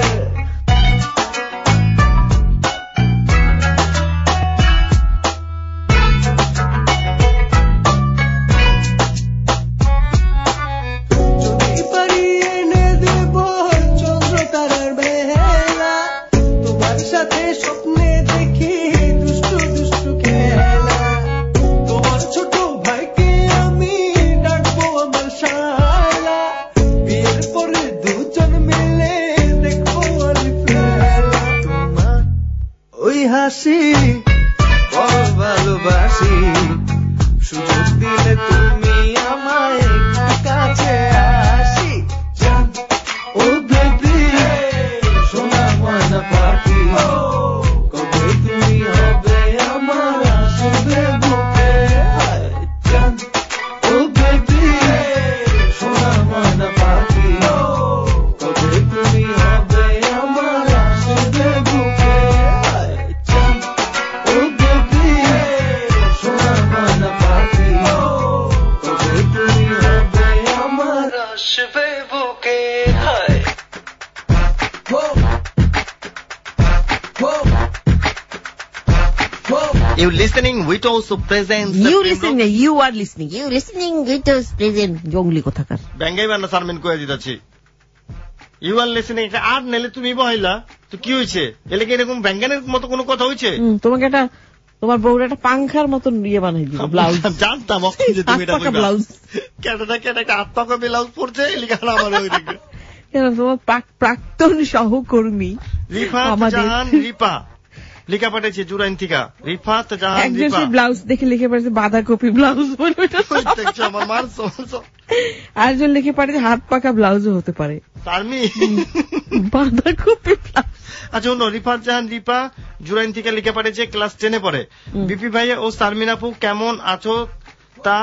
[SPEAKER 11] যদি পারি এনে দেব চন্দ্র তারার বেলা তোমার সাথে স্বপ্নে দেখি দুষ্টু দুষ্টু খেলা তোমার ছোট ভাইকে আমি ডাকবো আমার শালা বিয়ের পরে দুজন মিলে দেখবো অলিভ খেলা তোমার ওই হাসি বড় ভালোবাসি সুযোগ দিলে তুমি আমায় একটু কাছে আসি জান ও বেবি সোনা ময়না পাখি কবে তুমি হবে আমার আসবে বুকে জান ও বেবি সোনা ময়না পাখি কবে তুমি হবে আমার আসবে বুকে জান ও বেবি সোনা ময়না পাখি কবে তুমি হবে আমার আসবে বুকে হায়
[SPEAKER 5] You listening with also presents
[SPEAKER 6] You are listening with us present জঙ্গলি কোথাকার
[SPEAKER 5] ব্যাঙ্গাই বান্না সারমেন কয়ে দিতাছি ইউ আর লিসেনিং আর নেলে তুমি বহাইলা তো কি হয়েছে এলে কি এরকম ব্যাঙ্গানের মতো কোনো কথা হয়েছে
[SPEAKER 6] তোমাকে একটা তোমার বউর একটা পাংখার মতন ইয়ে বানাই দিব ব্লাউজ
[SPEAKER 5] জানতাম যে তুমি এটা
[SPEAKER 6] ব্লাউজ
[SPEAKER 5] কেন একটা আত্মাকে ব্লাউজ পরছে লিখানো আমার ওই দিকে
[SPEAKER 6] কেন তোমার প্রাক্তন সহকর্মী
[SPEAKER 5] রিফাত জাহান রিপা লিখা পাঠাইছে জুরাইন থেকে রিফাত জাহান রিপা
[SPEAKER 6] ব্লাউজ দেখে লিখে পাঠিয়েছে বাঁধাকপি ব্লাউজ
[SPEAKER 5] দেখছো আমার মার
[SPEAKER 6] আরেকজন লিখে পাঠিয়েছে হাত পাকা ব্লাউজও হতে পারে
[SPEAKER 5] সারমি
[SPEAKER 6] বাঁধাকপি ব্লাউজ
[SPEAKER 5] আচ্ছা অন্য রিফাত জাহান রিপা জুরাইন থেকে লিখে পাঠিয়েছে ক্লাস 10-এ পড়ে বিপি ভাইয়া ও সারমিন আপু কেমন আছো তা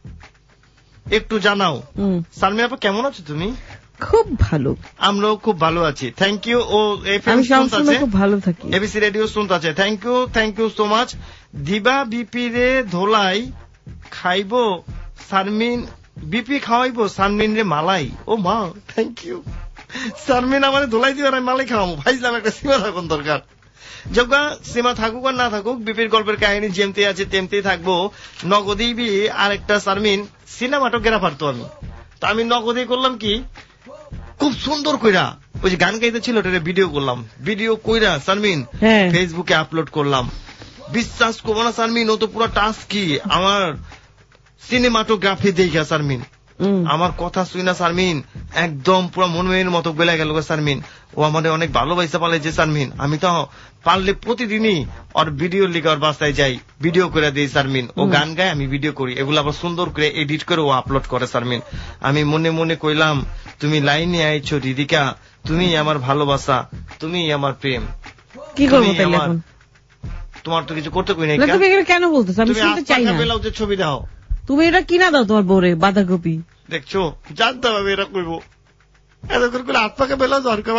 [SPEAKER 5] একটু জানাও সারমিন আপু কেমন আছো তুমি
[SPEAKER 6] খুব ভালো
[SPEAKER 5] আমরাও খুব ভালো আছি থ্যাংক ইউ ও এফএম
[SPEAKER 6] খুব ভালো থাকি
[SPEAKER 5] এবিসি রেডিও শুনতে আছে থ্যাংক ইউ সো মাচ দিবা বিপি রে ধোলাই খাইবো সারমিন বিপি খাওয়াইবো সারমিন রে মালাই ও মা থ্যাংক ইউ সারমিন আমার ধোলাই দিবার আমি মালাই খাওয়াবো ভাইছিলাম একটা সীমা থাকুন দরকার যোগা সীমা থাকুক আর না থাকুক বিপির গল্পের কাহিনী যেমতে আছে তেমতেই থাকবো নগদেই বি আর একটা সারমিন সিনেমাটোগ্রাফার তো আমি নগদেই করলাম কি খুব সুন্দর কইরা ওই যে গান গাইতে ছিল ওটা ভিডিও করলাম ভিডিও কইরা সারমিন ফেসবুকে আপলোড করলাম বিশ্বাস করবো না সারমিন ও তো পুরো টাস্ক কি আমার সিনেমাটোগ্রাফি দেখা সারমিন আমার কথা শুই না সারমিন একদম পুরো মনের মতো বেলা গেল সারমিন ও আমাদের অনেক ভালোবাসা পালে যে সারমিন আমি তো পারলে প্রতিদিনই ওর ভিডিও লিখে ওর বাসায় যাই ভিডিও করে দিই সারমিন ও গান গায় আমি ভিডিও করি এগুলো আবার সুন্দর করে এডিট করে ও আপলোড করে সারমিন আমি মনে মনে কইলাম তুমি লাইনে আইছো রিদিকা তুমি আমার ভালোবাসা তুমি আমার প্রেম
[SPEAKER 6] কি করবো তাহলে এখন
[SPEAKER 5] তোমার তো কিছু করতে কই নাই
[SPEAKER 6] তুমি এখানে কেন বলতেছ আমি শুনতে চাই না
[SPEAKER 5] বেলাও যে ছবি দাও
[SPEAKER 6] তুমি এটা কিনা দাও তোমার বউরে বাঁধাকপি
[SPEAKER 5] দেখছো জানতাম আমি এটা কইবো এত করে হাত পাকে বেলাও দরকার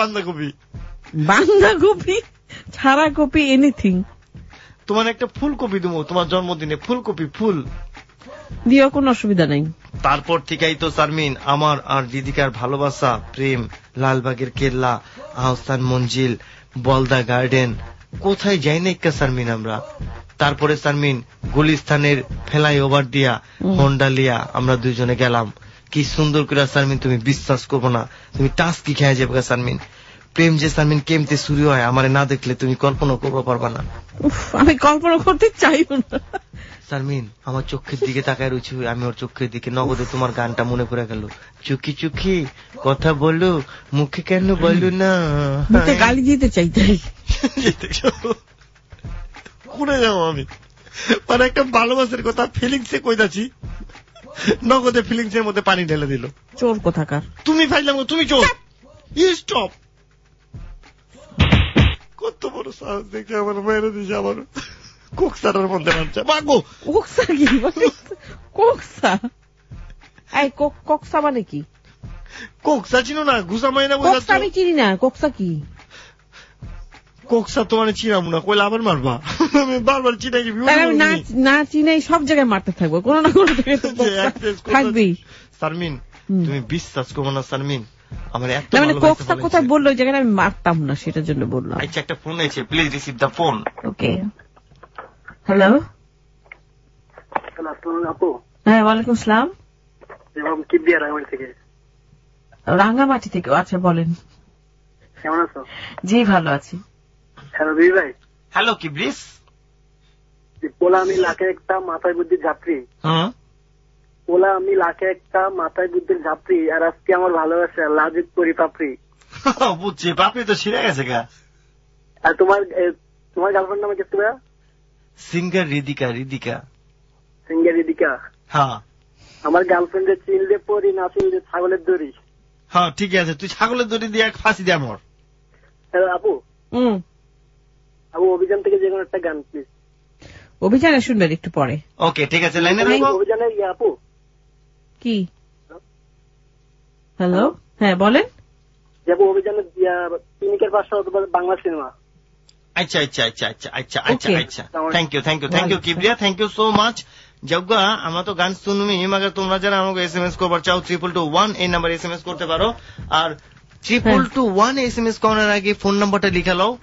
[SPEAKER 6] বাঁধাকপি ছাড়া কপি এনিথিং
[SPEAKER 5] তোমার একটা ফুলকপি দেবো তোমার জন্মদিনে ফুলকপি ফুল
[SPEAKER 6] দিও কোনো অসুবিধা নাই
[SPEAKER 5] তারপর থেকেই তো সারমিন আমার আর দিদিকার ভালোবাসা প্রেম লালবাগের কেল্লা আহসান মঞ্জিল বলদা গার্ডেন কোথায় যাই না একটা সারমিন আমরা তারপরে সারমিন গুলিস্তানের ফেলাই ওভার দিয়া হন্ডা লিয়া আমরা দুইজনে গেলাম কি সুন্দর করে সারমিন তুমি বিশ্বাস করবো না তুমি টাস কি খেয়ে যাবে সারমিন প্রেম যে সারমিন কেমতে শুরু হয় আমারে না দেখলে তুমি কল্পনা করবো পারবা না
[SPEAKER 6] আমি কল্পনা করতে চাইবো না
[SPEAKER 5] সারমিন আমার চোখের দিকে তাকায় রয়েছে আমি ওর চোখের দিকে নগদে তোমার গানটা মনে পড়ে গেল চুকি চুকি কথা বলো মুখে কেন বলো না
[SPEAKER 6] গালি দিতে চাইতে
[SPEAKER 5] কোনে যাবো আমি মানে একটা ভালোবাসার কথা ফিলিংসে কইতাছি নগদে ফিলিংস এর মধ্যে পানি ঢেলে দিল
[SPEAKER 6] চোর কোথাকার
[SPEAKER 5] তুমি ফাইলাম তুমি চোর স্টপ কত বড় সাহস দেখে আমার মেরে দিয়েছে, আমার কোকসাটার মধ্যে নামছে। বাগো
[SPEAKER 6] কোকসা কি? কোকসা কোকসা মানে কি?
[SPEAKER 5] কোকসা চিনো না? ঘুষা মাইনা
[SPEAKER 6] কোকসা আমি চিনি না। কোকসা কি?
[SPEAKER 5] কোকসা তো মানে চিনাম না, কইলে আবার মারবা। আমি বারবার চিনাই
[SPEAKER 6] না চিনাই সব জায়গায় মারতে থাকবো, কোনো না কোনো জায়গায় থাকবেই।
[SPEAKER 5] শারমিন তুমি বিশ্বাস করো না শারমিন, আমার এত
[SPEAKER 6] মানে কোকসা কোথায় বললো ওই জায়গায় আমি মারতাম না, সেটার জন্য বললাম।
[SPEAKER 5] আচ্ছা একটা ফোন এসে, please receive the phone.
[SPEAKER 6] Okay hello.
[SPEAKER 9] আপু
[SPEAKER 6] হ্যাঁ ওয়ালাইকুম আসসালাম।
[SPEAKER 9] কি বিয়ার আমার থেকে
[SPEAKER 6] রাঙ্গামাটি থেকে। আচ্ছা বলেন,
[SPEAKER 9] কেমন আছো?
[SPEAKER 6] জি ভালো আছি।
[SPEAKER 9] হ্যালো দিদি ভাই।
[SPEAKER 5] হ্যালো কিবরিস।
[SPEAKER 9] পোলা আমি লাখে একটা মাথায় বুদ্ধির ঝাপড়ি। পোলা আমি লাখে একটা মাথায় বুদ্ধির ঝাপড়ি, আর আজকে আমার ভালোবাসা লাজুক করি পাপড়ি।
[SPEAKER 5] বুঝছি, পাপড়ি তো ছিঁড়ে গেছে গা।
[SPEAKER 9] আর তোমার গার্লফ্রেন্ড নামে কি? তোমরা
[SPEAKER 5] সিঙ্গার রিদিকা।
[SPEAKER 9] সিঙ্গার রিদিকা।
[SPEAKER 5] হ্যাঁ
[SPEAKER 9] আমার গার্লফ্রেন্ডের চিনলে পরি, না চিনলে ছাগলের দড়ি।
[SPEAKER 5] হ্যাঁ ঠিক আছে, তুই ছাগলের দড়ি দিয়ে ফাঁসি দে আমার।
[SPEAKER 9] হ্যালো আপু। অভিযান থেকে যে কোনো একটা গান প্লিজ।
[SPEAKER 6] অভিযানে শুনবেন একটু পরে।
[SPEAKER 5] ওকে ঠিক আছে, লাইনে থাকো।
[SPEAKER 9] অভিযানের আপু
[SPEAKER 6] কি? হ্যালো হ্যাঁ বলেন।
[SPEAKER 9] অভিযানের পিনিকের পাশে বাংলা সিনেমা।
[SPEAKER 5] আচ্ছা thank you Kibria, thank you so much. যজ্ঞা আমরা তো গান শুনবি, মাগার তোমরা যারা আমাকে SMS করবার চাও 2221 এই নাম্বার SMS করতে পারো। আর 2221 SMS করার আগে ফোন নাম্বারটা লিখে নাও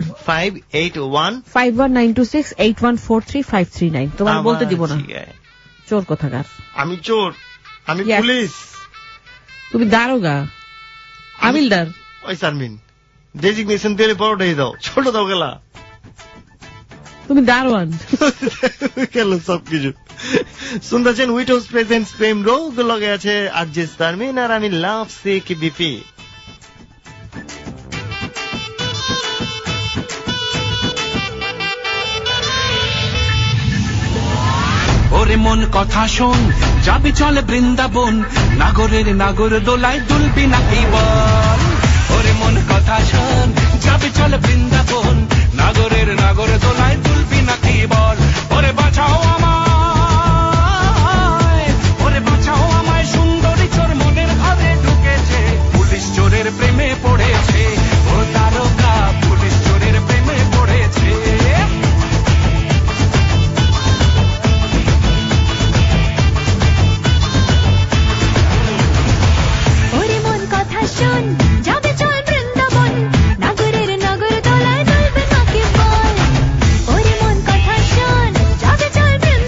[SPEAKER 6] 581519681435339। তোমার বলতে দিব না, চোর কোথাকার।
[SPEAKER 5] আমি চোর? আমি পুলিশ?
[SPEAKER 6] তুমি দারোগা, হাবিলদার।
[SPEAKER 5] ওই শারমিন ডেজিগনেশন দিয়ে বড়টাই দাও, ছোট দাও গেলা।
[SPEAKER 6] তুমি দারোয়ান
[SPEAKER 5] গেল সবকিছু। শুনতেছেন উইটোস প্রেজেন্টস প্রেম রোগ, লগে আছে আরজে শারমিন আর আমি লাভ সিক বিপি।
[SPEAKER 2] ওরে মন কথা শোন, যাবি চলে বৃন্দাবন, নাগরের নাগর দোলায় দুলবি নাকি বল। ওরে মন কথা শোন, যাবি চলে বৃন্দাবন, নাগরের নাগর দোলায় দুলবি নাকি বল। ওরে বাঁচাও আমায়, ওরে বাঁচাও আমায়, সুন্দরী চোর মনের ঘরে ঢুকেছে, পুলিশ চোরের প্রেমে পড়েছে। ও তারকা পুলিশ চোরের প্রেমে পড়েছে।
[SPEAKER 4] ওরে মন কথা শোন, যাবে চল বৃন্দাবন, নাগরের নাগর দোলায় দুলবে নাকি বল। ওরে মন কথা শোন, যাবে চল বৃন্দাবন,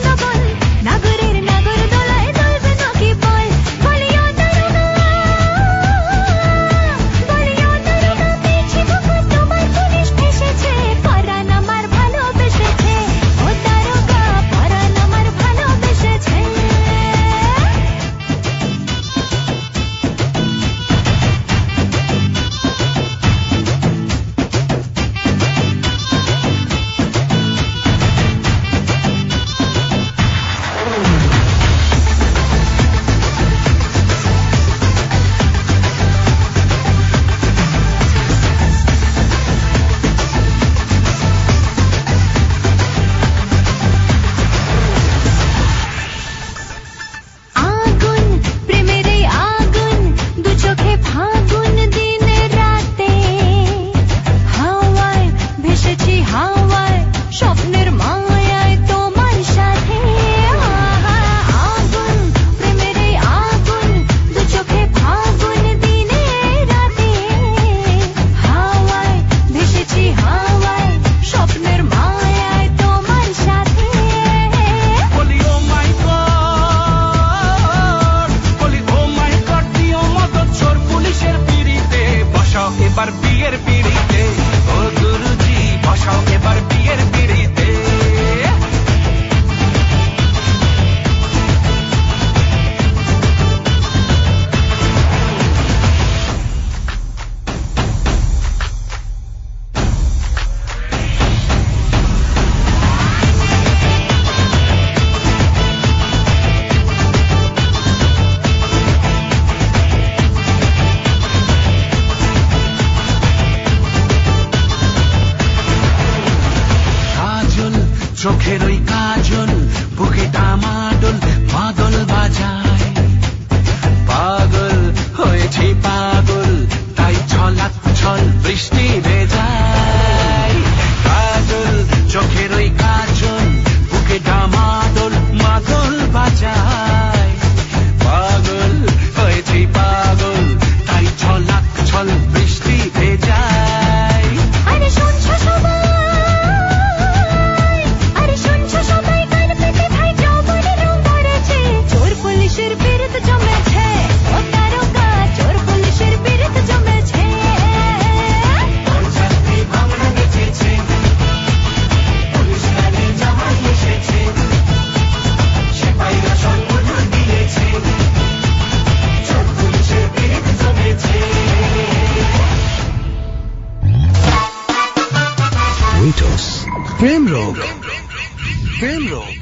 [SPEAKER 2] চোখের ওই কাজল বুকে ডামাডোল মাদল বাজায় পাগল হয়েছে পাগল তাই ছলাক ছল বৃষ্টি ভেজায় কাজল চোখের ওই কাজল বুকে ডামাডোল মাদল বাজায় পাগল হয়েছে পাগল তাই ছলাক ছল বৃষ্টি ভেজায়
[SPEAKER 4] আরে শুনছো সবাই কান পেতে ভাই যৌবনের রং ধরেছে চোর পুলিশের বিরুদ্ধে জমেছে ও তারকা চোর পুলিশের বিরুদ্ধে জমেছে ভাঙা গেছে পুলিশ গাড়ি জামাই এসেছে সেপাইরা সংগঠন দিয়েছে চোর পুলিশের বিরুদ্ধে জমেছে
[SPEAKER 1] Ritos. Prem Rock. Prem Rock.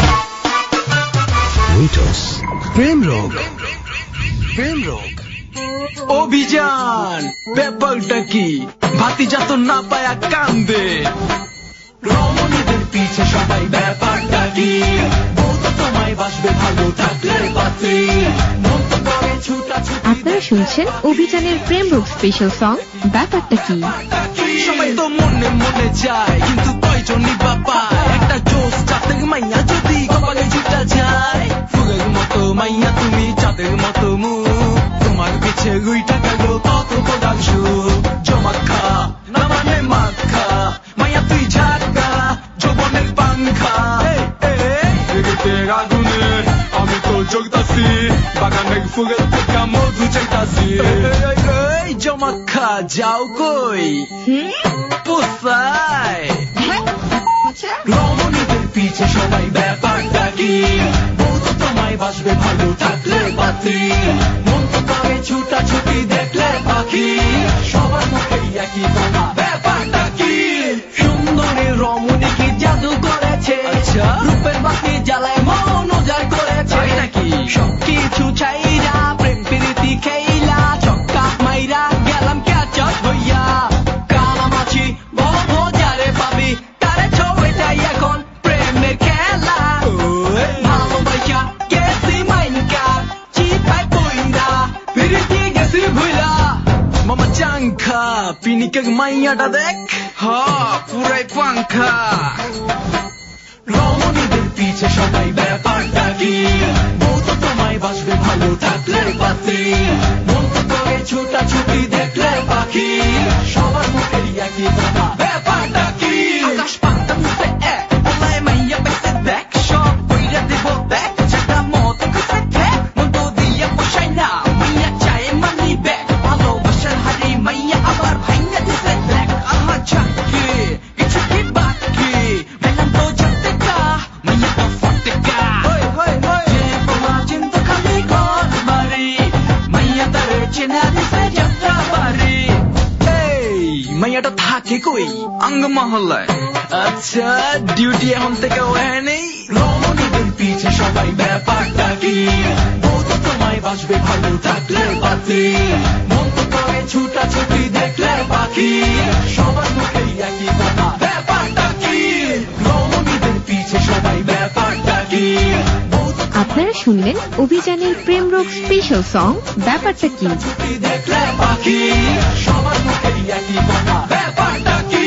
[SPEAKER 1] Ritos. Prem Rock. Prem Rock.
[SPEAKER 2] অভিযান ব্যাপারটা কি ভাতিজা তো না পায়া কান্দে রমণীদের পিছে সবাই ব্যাপারটা কি বউ তো তোমায় বাসবে ভালো থাকলে পাত্রী মন তো করে ছুটাছুটি
[SPEAKER 12] আপনারা শুনছেন অভিযানের প্রেম রোগ স্পেশাল সং ব্যাপারটা কি।
[SPEAKER 2] সবাই তো মনে মনে চায় কিন্তু কয়জনই বাবা একটা জোশ চাঁদের মাইয়া যদি কপালে জুটা যায় ফুলের মতো মাইয়া তুমি চাঁদের মতো মুখ তোমার পিছে গুইটা গেল কত প্রধান সুখ জমাখা না মানে মাখা মাইয়া তুই ঝাড়কা যৌবনের পাংখা আগুনে আমি তো যোগদাসি বাগানের ফুলের থেকে মধু চাইতাছি জমাখা যাও কই পোষায় রমণীদের পিছে সবাই ব্যাপারটা কি বউ তো তোমায় বাসবে ভালো থাকলে পাত্রী মন তো করে ছুটাছুটি দেখলে পাখি সবার মুখে একই কথা ব্যাপারটা কি সুন্দরী রমণী কি জাদু করেছে রূপের বাতি জ্বালায় মন উজাড় করেছে নাকি সবকিছু চাইরা প্রেম প্রীতি খেইলা ছক্কা মাইরা গেলাম ক্যাচার হইয়া কানামাছি বড় যারে পাবি তারে ছবিটাই এখন প্রেমের খেলা ভালোবাসা গেছি মাইনকা চিপাই পইরা প্রীতি গেছি ভুইলা মামা চাংখা পিনিকের মাইয়াটা দেখ পুরাই পাংখা রমণীদের পিছে সবাই ব্যাপারটা কি বউ তো তোমায় বাসবে ভালো থাকলে পাত্রী মন তো করে ছুটাছুটি দেখলে পাখি সবার মুখে একই কথা ব্যাপারটা কি আকাশ পাতাম সে এক বলায় মাইয়া পেছে দেখ সব কইরা দেব দেখ যেটা মত কইছে দেখ মন তো দিয়ে বসাই না মাইয়া চায় মানি ব্যাগ ভালোবাসার হারি মাইয়া আবার ভাইয়া দিছে দেখ আহা চাকি কিছু কি বাকি মেলাম তো জানতেকা মাইয়া তো ফটেকা যে তোমার চিন্তা খালি ঘর বাড়ি মাইয়া তার চেনা দিছে যাত্রা বাড়ি মাইয়াটা থাকে কই আঙ্গ মহল্লায় আচ্ছা ডিউটি এখন থেকে ওহে নেই রমণীদের পিছে সবাই ব্যাপারটা কি বউ তো তোমায় বাসবে ভালো থাকলে পাত্রী মন তো করে ছুটাছুটি দেখলে পাখি সবার মুখে একই কথা ব্যাপারটা কি রমণীদের পিছে সবাই ব্যাপারটা কি
[SPEAKER 12] আপনারা শুনলেন অভিযানের প্রেম রোগ স্পেশাল সং ব্যাপারটা কি।
[SPEAKER 2] দেখলে পাখি সবার মুখে একই কথা ব্যাপারটা কি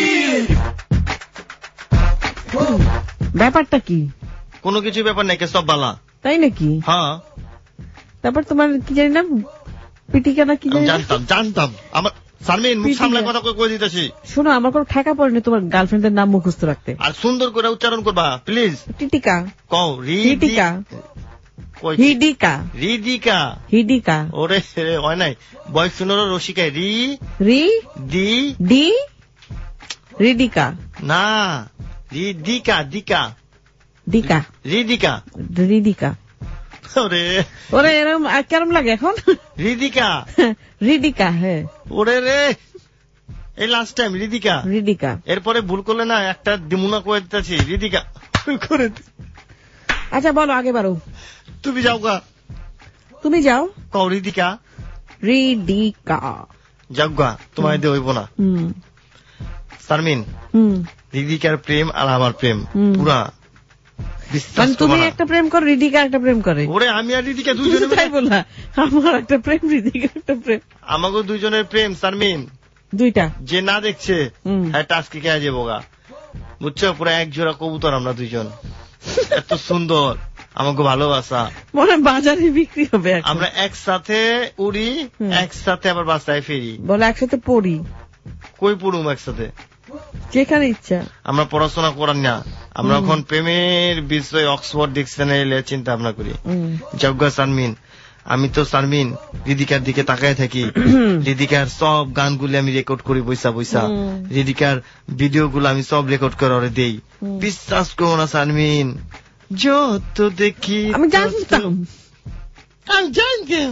[SPEAKER 6] ব্যাপারটা কি
[SPEAKER 5] কোনো কিছু ব্যাপার নাই সব বালা
[SPEAKER 6] তাই নাকি
[SPEAKER 5] হ্যাঁ
[SPEAKER 6] তারপর তোমার কি জানি না পিটিকা না কি জানি
[SPEAKER 5] জানতাম আমার সারমিন মুখ সামলে কথা কই দিতেছি
[SPEAKER 6] শোনো আমার কোনো ঠেকা পড়েনি তোমার গার্লফ্রেন্ডের নাম মুখস্থ রাখতে
[SPEAKER 5] আর সুন্দর করে উচ্চারণ করবা প্লিজ
[SPEAKER 6] টিটিকা
[SPEAKER 5] কও
[SPEAKER 6] রিটিকা হিডিকা
[SPEAKER 5] রিদিকা
[SPEAKER 6] হিডিকা
[SPEAKER 5] ওরে হয় নাই বয় শুনোর রসিকা রি
[SPEAKER 6] রি
[SPEAKER 5] দি
[SPEAKER 6] ডি রিডিকা
[SPEAKER 5] না রিদিকা দিকা
[SPEAKER 6] ডিকা
[SPEAKER 5] রিদিকা
[SPEAKER 6] রিডিকা
[SPEAKER 5] ওরে
[SPEAKER 6] ওরে এরকম কেরম লাগে এখন
[SPEAKER 5] রিদিকা
[SPEAKER 6] রিডিকা হ্যাঁ
[SPEAKER 5] ওরে রে এই লাস্ট টাইম রিদিকা
[SPEAKER 6] রিডিকা
[SPEAKER 5] এরপরে ভুল করলে না একটা দিমুনা করে দিতেছি রিদিকা করে
[SPEAKER 6] আচ্ছা বলো আগে বারো
[SPEAKER 5] তুমি যাও গা
[SPEAKER 6] তুমি যাও
[SPEAKER 5] কও রিদিকা
[SPEAKER 6] রিডিকা
[SPEAKER 5] যাও গা তোমায় দিয়ে হইব না শারমিন, রিদিকার প্রেম আর আমার প্রেম পুরা বিশ্বাস।
[SPEAKER 6] তুমি একটা প্রেম করো, রিদিকা একটা প্রেম করে।
[SPEAKER 5] ওরে আমি আর রিদিকা দুজনে
[SPEAKER 6] তাই বলা, আমার একটা প্রেম, রিদিকা একটা প্রেম,
[SPEAKER 5] আমাকে দুজনের প্রেম শারমিন
[SPEAKER 6] দুইটা।
[SPEAKER 5] যে না দেখছে হ্যাঁ টাস্কে কে যাবো গা, বুঝছো? পুরো এক জোড়া কবুতর আমরা দুইজন, এত সুন্দর আমাকে ভালোবাসা,
[SPEAKER 6] মনে বাজারে বিক্রি হবে।
[SPEAKER 5] আমরা একসাথে উড়ি, একসাথে আবার বাসায় ফিরি,
[SPEAKER 6] বলে একসাথে পড়ি।
[SPEAKER 5] কই পড়ুম একসাথে?
[SPEAKER 6] যেখানে ইচ্ছা।
[SPEAKER 5] আমরা পড়াশোনা করার না, আমরা এখন প্রেমের বিষয়ে অক্সফোর্ড ডিকশনারি চিন্তা ভাবনা করি। যজ্ঞা শারমিন, আমি তো শারমিন রিদিকার দিকে তাকায় থাকি, রিদিকার সব গানগুলি আমি রেকর্ড করি বৈসা বৈসা, রিদিকার ভিডিও গুলো আমি সব রেকর্ড করে ওরে দেই। বিশ্বাস করো না শারমিন, যত দেখি
[SPEAKER 6] আমি জানতাম,
[SPEAKER 5] আমি জানতাম,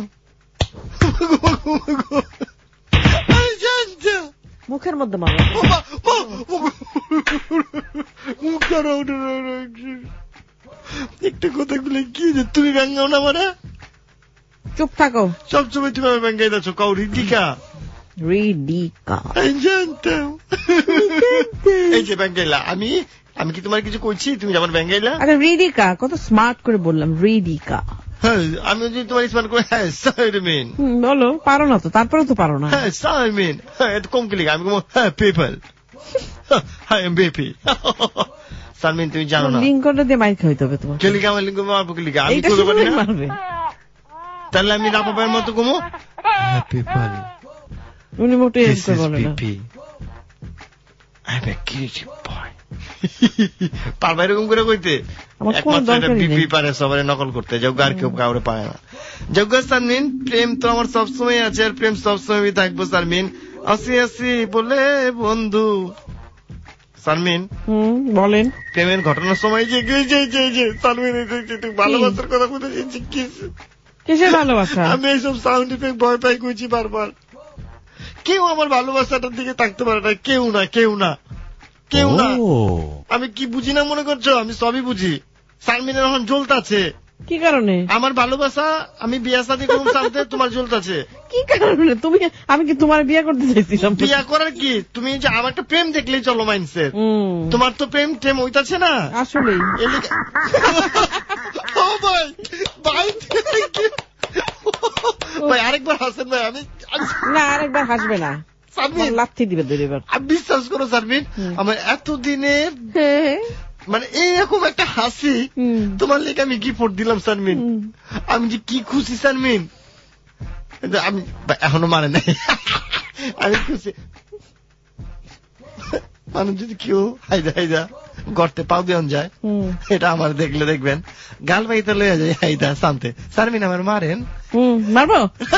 [SPEAKER 5] আমি জানতাম।
[SPEAKER 6] মুখের মধ্যে মারো,
[SPEAKER 5] একটা কথা গুলো কি যে তুমি ব্যাঙ্গাও না মারা,
[SPEAKER 6] চুপ থাকো,
[SPEAKER 5] সবসময় তুমি ব্যাঙ্গাই যাচ্ছ। কাউ রিদিকা,
[SPEAKER 6] রিদিকা
[SPEAKER 5] জানতাম। এই যে ব্যাঙ্গাইলা, আমি আমি কি তোমার কিছু করছি? তুমি যেমন ব্যাঙ্গাইলা।
[SPEAKER 6] আরে রিদিকা, কত স্মার্ট করে বললাম, রিদিকা।
[SPEAKER 5] হ্যাঁ আমি যদি তোমার স্মার্ট করে, হ্যাঁ শারমিন
[SPEAKER 6] বলো, পারো না তো, তারপরে তো পারো না।
[SPEAKER 5] হ্যাঁ শারমিন, হ্যাঁ এত কম কি লিখা, আমি হ্যাঁ পিপল, হ্যাঁ এমবিপি। শারমিন তুমি জানো না,
[SPEAKER 6] লিঙ্কটা দিয়ে মাইক হইতে হবে তোমার।
[SPEAKER 5] কে লিখা? আমার লিঙ্ক মারবো, কে লিখা? আমি করতে পারি না, তাহলে আমি রাপাবের মতো কমো হ্যাঁ পিপল।
[SPEAKER 6] উনি মোটে বলে না,
[SPEAKER 5] I'm a creative boy। পারবা এরকম করে কইতে? একমাত্র এটা বিপি পারে সবাই নকল করতে, যজ্ঞ আর কেউ কাউরে পারে না। যজ্ঞ শারমিন, প্রেম তো আমার সবসময় আছে, আর প্রেম সবসময় থাকবো শারমিন। আসি আসি বলে বন্ধু। শারমিন
[SPEAKER 6] বলেন,
[SPEAKER 5] প্রেমের ঘটনার সময় যে শারমিন ভালোবাসার কথা বলতে চাইছি,
[SPEAKER 6] কিসের ভালোবাসা?
[SPEAKER 5] আমি এইসব সাউন্ড ইফেক্ট ভয় পাই কইছি বারবার। কেউ আমার ভালোবাসাটার দিকে তাকতে পারে না, কেউ না, কেউ না, কেউ না। আমি কি বুঝি না মনে করছো? আমি সবই বুঝি। শারমিনের এখন জ্বলতাছে।
[SPEAKER 6] কি কারণে?
[SPEAKER 5] আমার ভালোবাসা, আমি বিয়া শাদী করুন সাথে, তোমার জ্বলতাছে
[SPEAKER 6] কি কারণে? তুমি, আমি কি তোমার বিয়ে করতে চাইছিলাম?
[SPEAKER 5] বিয়া করার কি? তুমি যে আমার একটা প্রেম দেখলেই চলো মাইন্ডসেট, তোমার তো প্রেম টেম হইতাছে না
[SPEAKER 6] আসলে।
[SPEAKER 5] ও ভাই ভাই ভাই আরেকবার হাসেন ভাই। আমি
[SPEAKER 6] না, আরেকবার হাসবে না, লাথি দিবে দুইবার।
[SPEAKER 5] বিশ্বাস করো শারমিন, আমার এতদিনের মানে এইরকম একটা হাসি তোমার লেগে আমি গিফট দিলাম শারমিন। আমি যে কি খুশি শারমিন, আমি এখনো মানে নাই, আমি খুশি। মানুষ যদি কেউ হাইদা হাইদা গর্তে পাও দেন যায়, এটা আমার দেখলে দেখবেন গাল পাইতে লইয়া যায় হাইদা শান্তে। শারমিন আমার মারেন,
[SPEAKER 6] মারবো?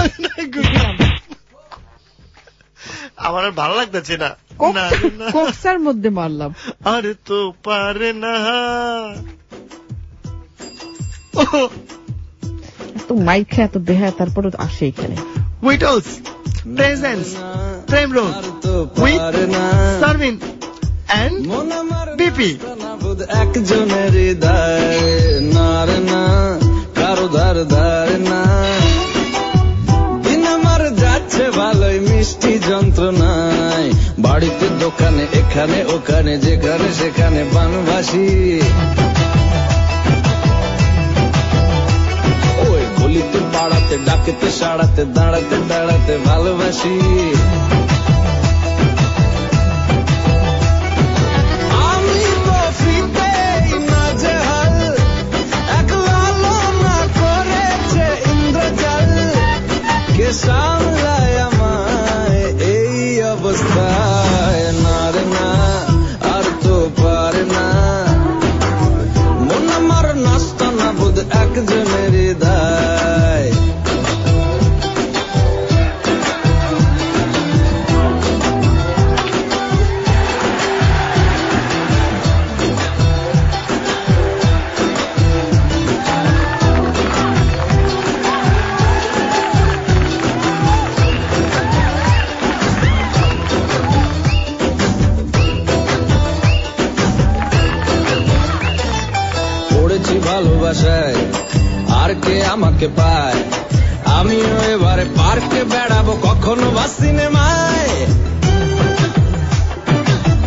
[SPEAKER 5] আমার আর ভালো লাগতেছে না,
[SPEAKER 6] কোকসার মধ্যে মারলাম।
[SPEAKER 5] আরে তো পারে না
[SPEAKER 6] তো মাইক খেয়ে এত বেহা, তারপরে আসে এখানে।
[SPEAKER 5] উইটস প্রেজেন্স প্রেম রোগ উইথ শারমিন এন্ড বিপি।
[SPEAKER 2] একজনের হৃদয় নার না, কারো ধার ধার না। দিন আমার যাচ্ছে ভালোই মিষ্টি যন্ত্রণায়, বাড়িতে দোকানে এখানে ওখানে যেখানে সেখানে বানবাসী। ওই গলিতে পাড়াতে ডাকেতে সাড়াতে দাঁড়াতে দাঁড়াতে ভালোবাসি। আমি তো ফিতেই না জেহাল, এক লালনা করেছে ইন্দ্রজাল। কে সামলায় আমায় এই অবস্থায়, না রে না, আর তো পারে না। মন আমার নাস্তা না বোধ একজনের হৃদয়। পড়েছি ভালোবাসায়, আর কে আমাকে পায়? আমিও এবারে পার্কে বেড়াবো, কখনো বা সিনেমায়।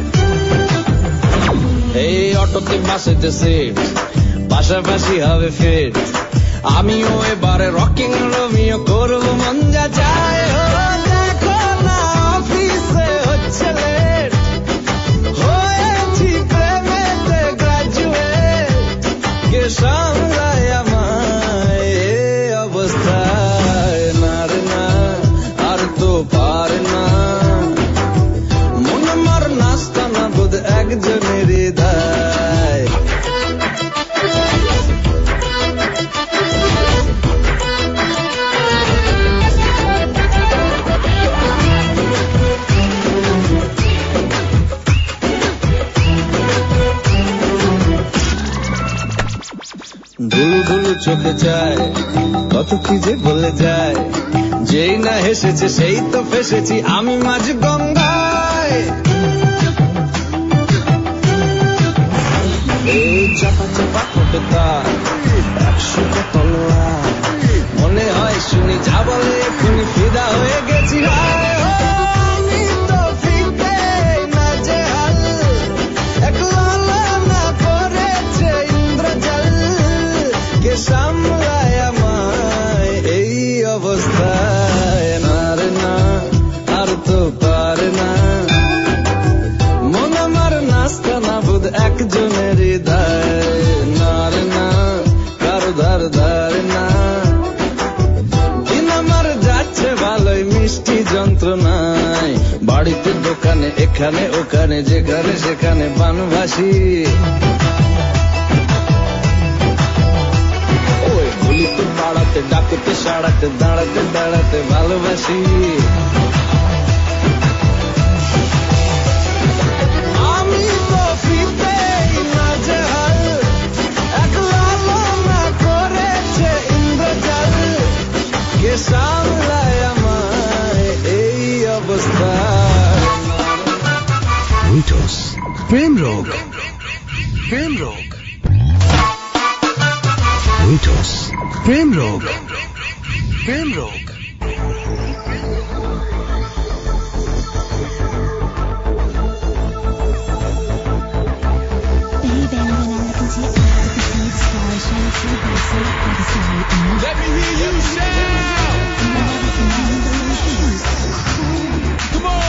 [SPEAKER 2] এই অটোতে বাসেতে সিট পাশাপাশি হবে ফিট আমিও এবারে রকিং রোমিও করবো মন যা চায় দেখো না অফিসে হচ্ছে লেট হয়েছি প্রেমেতে গ্রাজুয়েট কে সামলায় আমায় এই অবস্থায় না রে না আর তো পার না মন আমার নাস্তা না বোধ একজনের হৃদয় ধুলু ধুলু চোখে যায় কত কি যে বলে যায় যেই না হেসেছে সেই তো ফেসেছি আমি মাঝ গঙ্গায় এই চাপা চাপা ঠোঁটে তার 100টা তলোয়ার মনে হয় শুনি যা বলে এক্ষুনি ফিদা হয়ে গেছি আমি তো ফিতে না যে হাল একলা না করেছে ইন্দ্রজাল কে সামলায় আমায় এই অবস্থায় না রে না আর তো পারে না মন আমার নাস্তা না বোধ একজনের হৃদয় না রে না কারো ধার ধার না দিন আমার যাচ্ছে ভালোই মিষ্টি যন্ত্রণায় বাড়িতে দোকানে এখানে ওখানে যেখানে সেখানে বানভাসি ওই গুলিতে পাড়াতে ডাকতে সাড়াতে দাঁড়াতে দাঁড়াতে ভালোবাসি আমি তো ফিতেই না যে হাল একলা না করেছে ইন্দ্রজাল কে সামলায় আমায় এই অবস্থা
[SPEAKER 1] Ritos. Prem Rog. Prem Rog. Ritos. Prem Rog. Prem Rog.
[SPEAKER 2] Let me hear you shout. Come on.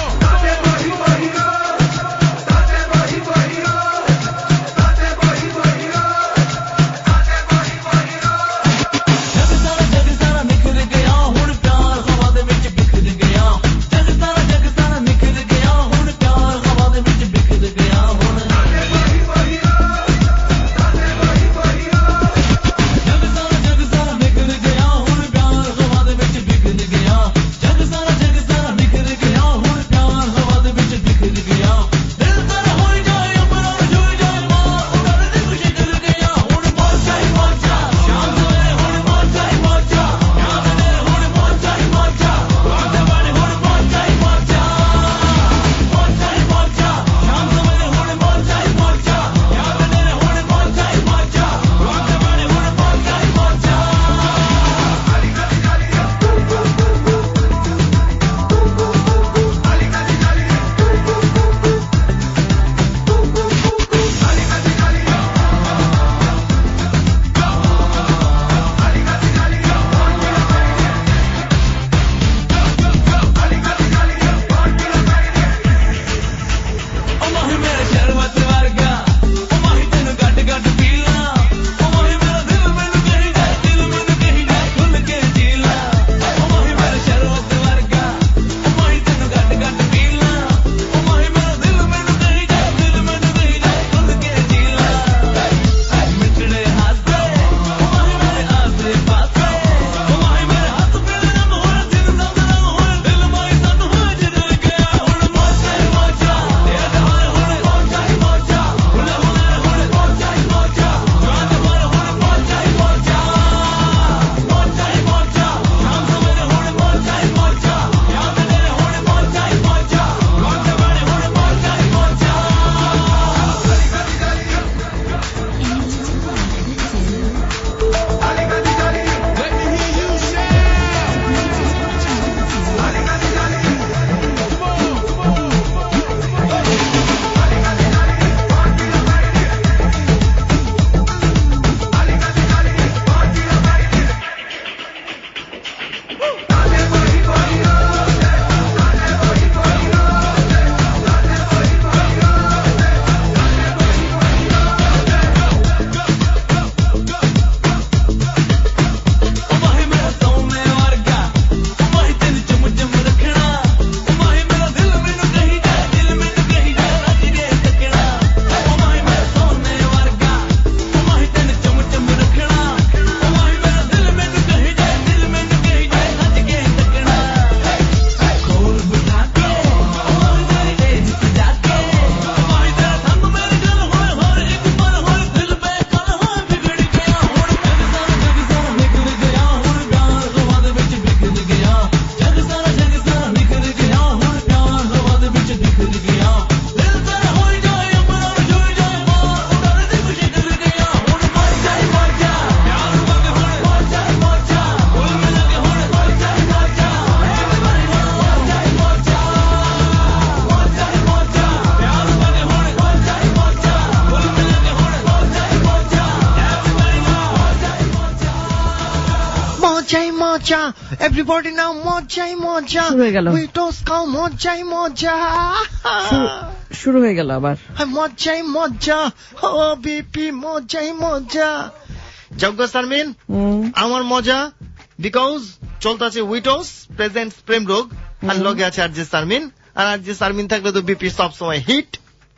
[SPEAKER 5] মজা, এভরিবডি নাও মজাই মজা,
[SPEAKER 6] শুরু হয়ে গেল।
[SPEAKER 5] উইটোস খাও মজাই মজা,
[SPEAKER 6] শুরু হয়ে গেল আবার
[SPEAKER 5] মজাই মজা, ও বিপি মজাই মজা। যজ্ঞ সারমিন আমার মজা বিকজ চলতেছে উইটোস প্রেজেন্ট প্রেম রোগ, আর লগে আছে আরজে সারমিন, আর আরজে সারমিন থাকলে তো বিপি সবসময় হিট।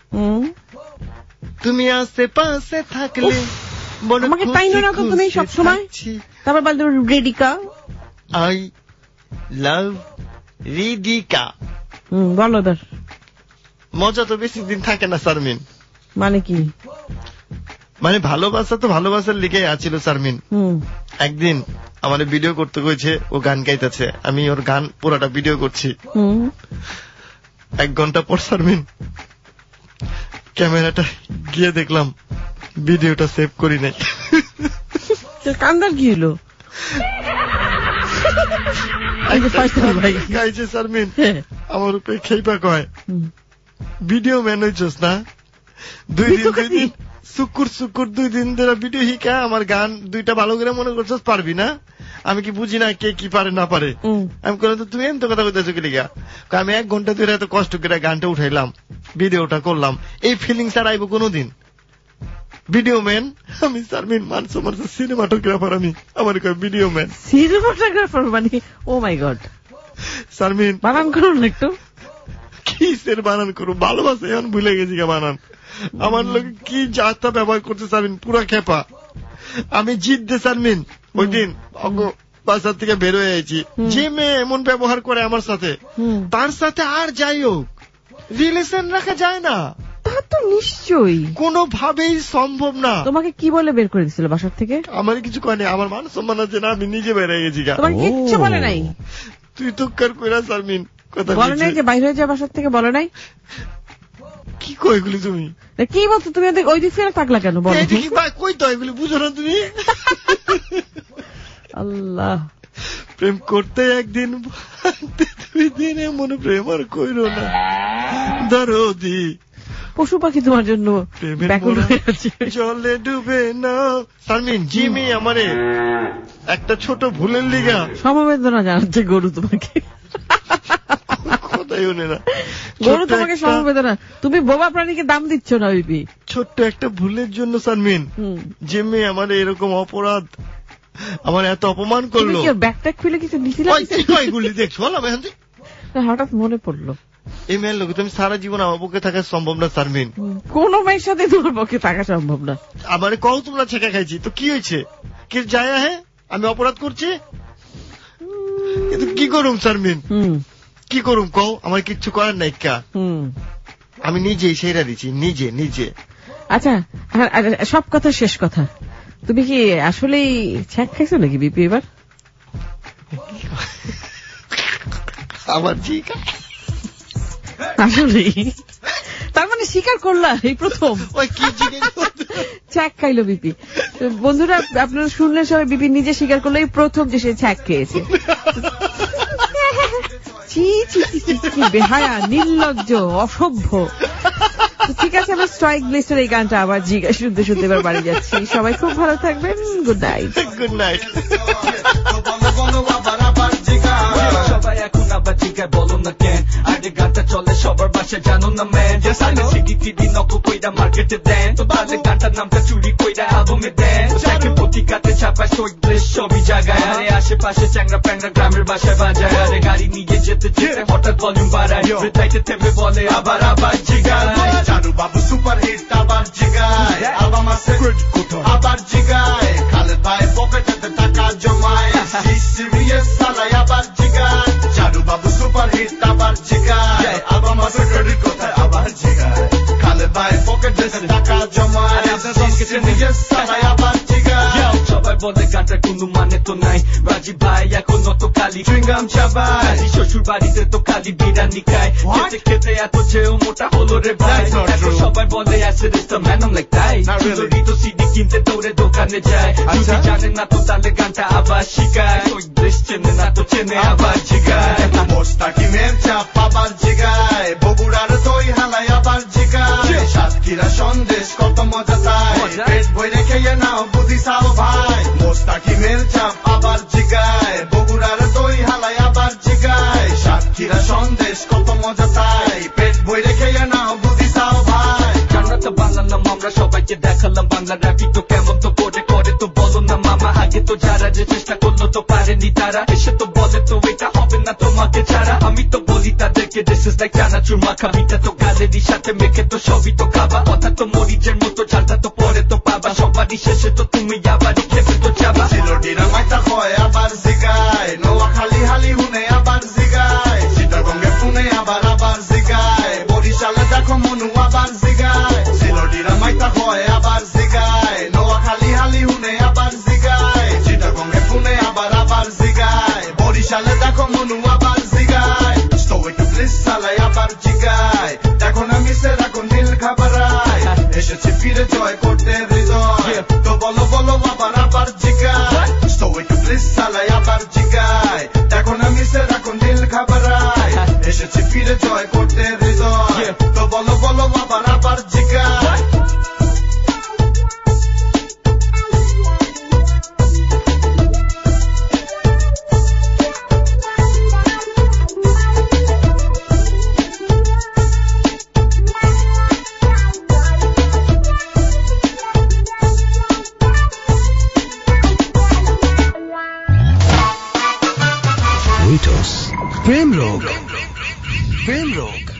[SPEAKER 5] তুমি আশেপাশে থাকলে
[SPEAKER 6] আমাকে টাইম না তো তুমি সব সময়, তারপর বলতে রেডিকা,
[SPEAKER 5] আই লাভ রিদিকা।
[SPEAKER 6] বলো ধর,
[SPEAKER 5] মজা তো বেশি দিন থাকে না সারমিন।
[SPEAKER 6] মানে কি?
[SPEAKER 5] মানে ভালোবাসা তো ভালোবাসার লিখে আছিল সারমিন। একদিন আমার ভিডিও করতে হয়েছে, ও গান গাইতেছে, আমি ওর গান পুরাটা ভিডিও করছি। 1 ঘন্টা পর সারমিন ক্যামেরাটা গিয়ে দেখলাম ভিডিওটা সেভ করি নাই।
[SPEAKER 6] কান্দার কি হলো?
[SPEAKER 5] গাইছে সারমিন আমার উপরে খেইপা কয়, ভিডিও ম্যান হইছস না, 2 দিন শুকুর 2 দিন ধরে ভিডিও শিখা আমার গান 2টা ভালো করে মনে করছস, পারবি না? আমি কি বুঝি না কে কি পারে না পারে? আমি বললাম তো তুমি এত কথা কইতেছো কি লিগা? আমি 1 ঘন্টা ধরে এত কষ্ট করে গানটা উঠাইলাম, ভিডিওটা করলাম, এই ফিলিংস আর আইব কোনোদিন? ভিডিও ম্যান আমি সারমিন, মানছো সিনেমাটোগ্রাফার আমি, আমার কয় ভিডিও ম্যান
[SPEAKER 6] সিনেমাটোগ্রাফার মানে? ও মাই গড
[SPEAKER 5] সারমিন
[SPEAKER 6] বানান করুন একটু।
[SPEAKER 5] কিসের বানান করো? ভালোবাসে এখন ভুলে গেছি গা বানান। আমার লোক কি যাত্রা ব্যবহার করতে সারমিন, পুরা খেপা। আমি জিত দে সারমিন ওই দিন বাসার থেকে বের হয়ে আছি, যে মেয়ে এমন ব্যবহার করে আমার সাথে, তার সাথে আর যাই হোক রিলেশন রাখা যায় না।
[SPEAKER 6] তা তো নিশ্চয়ই
[SPEAKER 5] কোনোভাবেই সম্ভব না।
[SPEAKER 6] তোমাকে কি বলে বের করে দিছিল বাসার থেকে?
[SPEAKER 5] আমার কিছু কয়নি, আমার মান সম্মান আছে না, আমি নিজে বের হয়ে গেছি।
[SPEAKER 6] তোমার কিচ্ছু বলে নাই?
[SPEAKER 5] তুই তো কার কইরা সারমিন কথা
[SPEAKER 6] বলে নাই যে বাইরে হয়ে যা বাসার থেকে? বলে নাই?
[SPEAKER 5] কি কই এগুলি তুমি?
[SPEAKER 6] কি বলছো তুমি? ওই দিক ফিরে থাকলা কেন? বলো
[SPEAKER 5] কই তো এগুলি বুঝো না তুমি?
[SPEAKER 6] আল্লাহ,
[SPEAKER 5] প্রেম করতে 1 দিন 2 দিনে মনে প্রেম আর কইরো না দরদি।
[SPEAKER 6] পশু পাখি তোমার জন্য ব্যাকুল হয়ে আছে,
[SPEAKER 5] জলে ডুবে না। সারমিন জিমি আমারে একটা ছোট ভুলের লিগা
[SPEAKER 6] সমবেদনা জানাচ্ছে গরু তোমাকে।
[SPEAKER 5] কথাই শুনে না
[SPEAKER 6] গরু তোমাকে সমবেদনা। তুমি বোবা প্রাণীকে দাম দিচ্ছ না বিপি।
[SPEAKER 5] ছোট্ট একটা ভুলের জন্য সারমিন জিমি আমারে এরকম অপরাধ, আমার এত অপমান করলো।
[SPEAKER 6] ব্যাগট্যাগ খুলে কিছু নিছিলাম?
[SPEAKER 5] এগুলি দেখছো
[SPEAKER 6] হঠাৎ মনে পড়লো
[SPEAKER 5] এই মেয়ের লোক তুমি সারা জীবন আমার পক্ষে থাকা সম্ভব না সারমিন।
[SPEAKER 6] কোন মেয়ের সাথে তোমার পক্ষে থাকা সম্ভব না।
[SPEAKER 5] আমারে কও তোমরা ছেঁকা খাইছি তো কি হয়েছে? কি যায় হ্যাঁ আমি অপরাধ করছি? কিন্তু কি করুম সারমিন, কি করুম কও? আমার কিচ্ছু করার নাই কা, আমি নিজেই সেরা দিচ্ছি নিজে।
[SPEAKER 6] আচ্ছা সব কথা শেষ কথা, তুমি কি আসলেই ছ্যাঁক খাইছো নাকি বিপি এবার?
[SPEAKER 5] আমার জিকা
[SPEAKER 6] আসলেই? তার মানে স্বীকার করলা এই প্রথম ছ্যাঁক খাইলো বিপি? বন্ধুরা আপনারা শুনলেন সবাই, বিপি নিজে স্বীকার করলো এই প্রথম যে সে ছ্যাঁক খেয়েছে। বেহায়া, নির্লজ্জ, অসভ্য। ঠিক আছে, আমরা স্ট্রাইক ব্লেস্টার এই গানটা আবার শুনতে শুনতে এবার বাড়ি যাচ্ছি। সবাই খুব ভালো থাকবেন। Good night.
[SPEAKER 5] Good night.
[SPEAKER 2] সবাই এখন আবার জিগায় বলো না কেন, আগে গানটা চলে সবার বাসায় জানো না ম্যান। সিডি টিডি নকল কইরা মার্কেটে দেন, তো তাহলে গানটার নামটা চুরি কইরা অ্যালবামে দেন। পত্রিকাতে ছাপায় স্ট্রাইক ব্লেস্ট সবই জায়গায়, আরে আশেপাশে চ্যাংরা প্যাংরা গ্রামের বাসায় বাজায়। আরে গাড়ি নিয়ে যেতে হঠাৎ ভলিউম বাড়ায়, হৃদয়তে থেমে বলে আবার জিগায়।
[SPEAKER 13] চারু বাবু সুপার হিট আবার জিগায়, অ্যালবাম আছে আবার জিগায়, খালেদ ভাই পকেটে টাকা জমায়, সিরিয়াস সালাই আবার জিগায়। চারু বাবু সুপার হিট আবার জিগায়, অ্যালবাম আছে ক্রেডিট কোথায় আবার জিগায়, খালেদ ভাই পকেটে টাকা জমায়, সিরিয়াস সালাই আবার জিগায়।
[SPEAKER 2] সবাই বলে গানটার কোনো মানে তো নাই, রাজি ভাই এখন তো খালি চুইংগাম চাবায়, শ্বশুর বাড়িতে তো খালি বিরিয়ানি খায়, খেতে খেতে এত চেয়েও মোটা হলো রে ভাই। সবাই বলে acid is the man, I am like তাই চুরি তো সিডি কিনতে দৌড়ে দোকানে যায়। যদি জানে না তো তাহলে গানটা আবার শিখায়, ওই দেশ চেনে না তো চেনে আবার জিগায়।
[SPEAKER 13] মোস্তাকিমের চাপ আবার জিগায়, বগুড়ার দই হালাই আবার জিগায়, সাতক্ষীরা সন্দেশ কত মজা তাই, পেট ভরে খেয়ে নাও বুঝি সাও ভাই। মোস্তাকিমের চাপ আবার জিগায়, বগুড়া
[SPEAKER 14] সবাইকে দেখালাম বাংলা র্যাপি তো কেমন তো করে করে তো বলো না মামা আগে তো যারা যে চেষ্টা করলো তো পারেনি তারা এসে তো বলে তো এটা হবে না তোমাকে ছাড়া আমি তো বলি তাদেরকে দিস ইজ লাইক চানাচুর মাখা বিটা তো গালেরই সাথে মেখে তো সবই তো খাবা কথা তো মরিচের মতো ঝালটা তো পরে তো পাবা সবারই শেষে তো তুমি আবারই খেতে তো যাবা
[SPEAKER 13] সিলোডিরা মাইতা হয় আবার জিগায় নোয়াখালী হালি হুনে আবার জিগায় চিটাগঙ্গে পুনে আবার আবার জিগায় বরিশালে দেখো মনু আবার জিগায় সিলোডিরা মাইতা হয় আবার জিগায় নোয়াখালী হালি হুনে আবার জিগায় চিটাগঙ্গে পুনে আবার আবার জিগায় বরিশালে দেখো মনু আবার জিগায় স্টোয়ে টু প্লিজ সালাই আবার জিগায় দেখো না মিসে রাখো নীল খাবারায় এসেছি ফিরে জয় করতে হৃদয় তো বলো বলো আবার আবার জিগায় স্টোয়ে টু প্লিজ সালাই আবার জিগায় দেখো না মিসে রাখো নীল খাবারায় এসেছি ফিরে জয় করতে হৃদয় তো বলো বলো আবার আবার জিগায়
[SPEAKER 1] Ritos. Prem Rock. Prem Rock.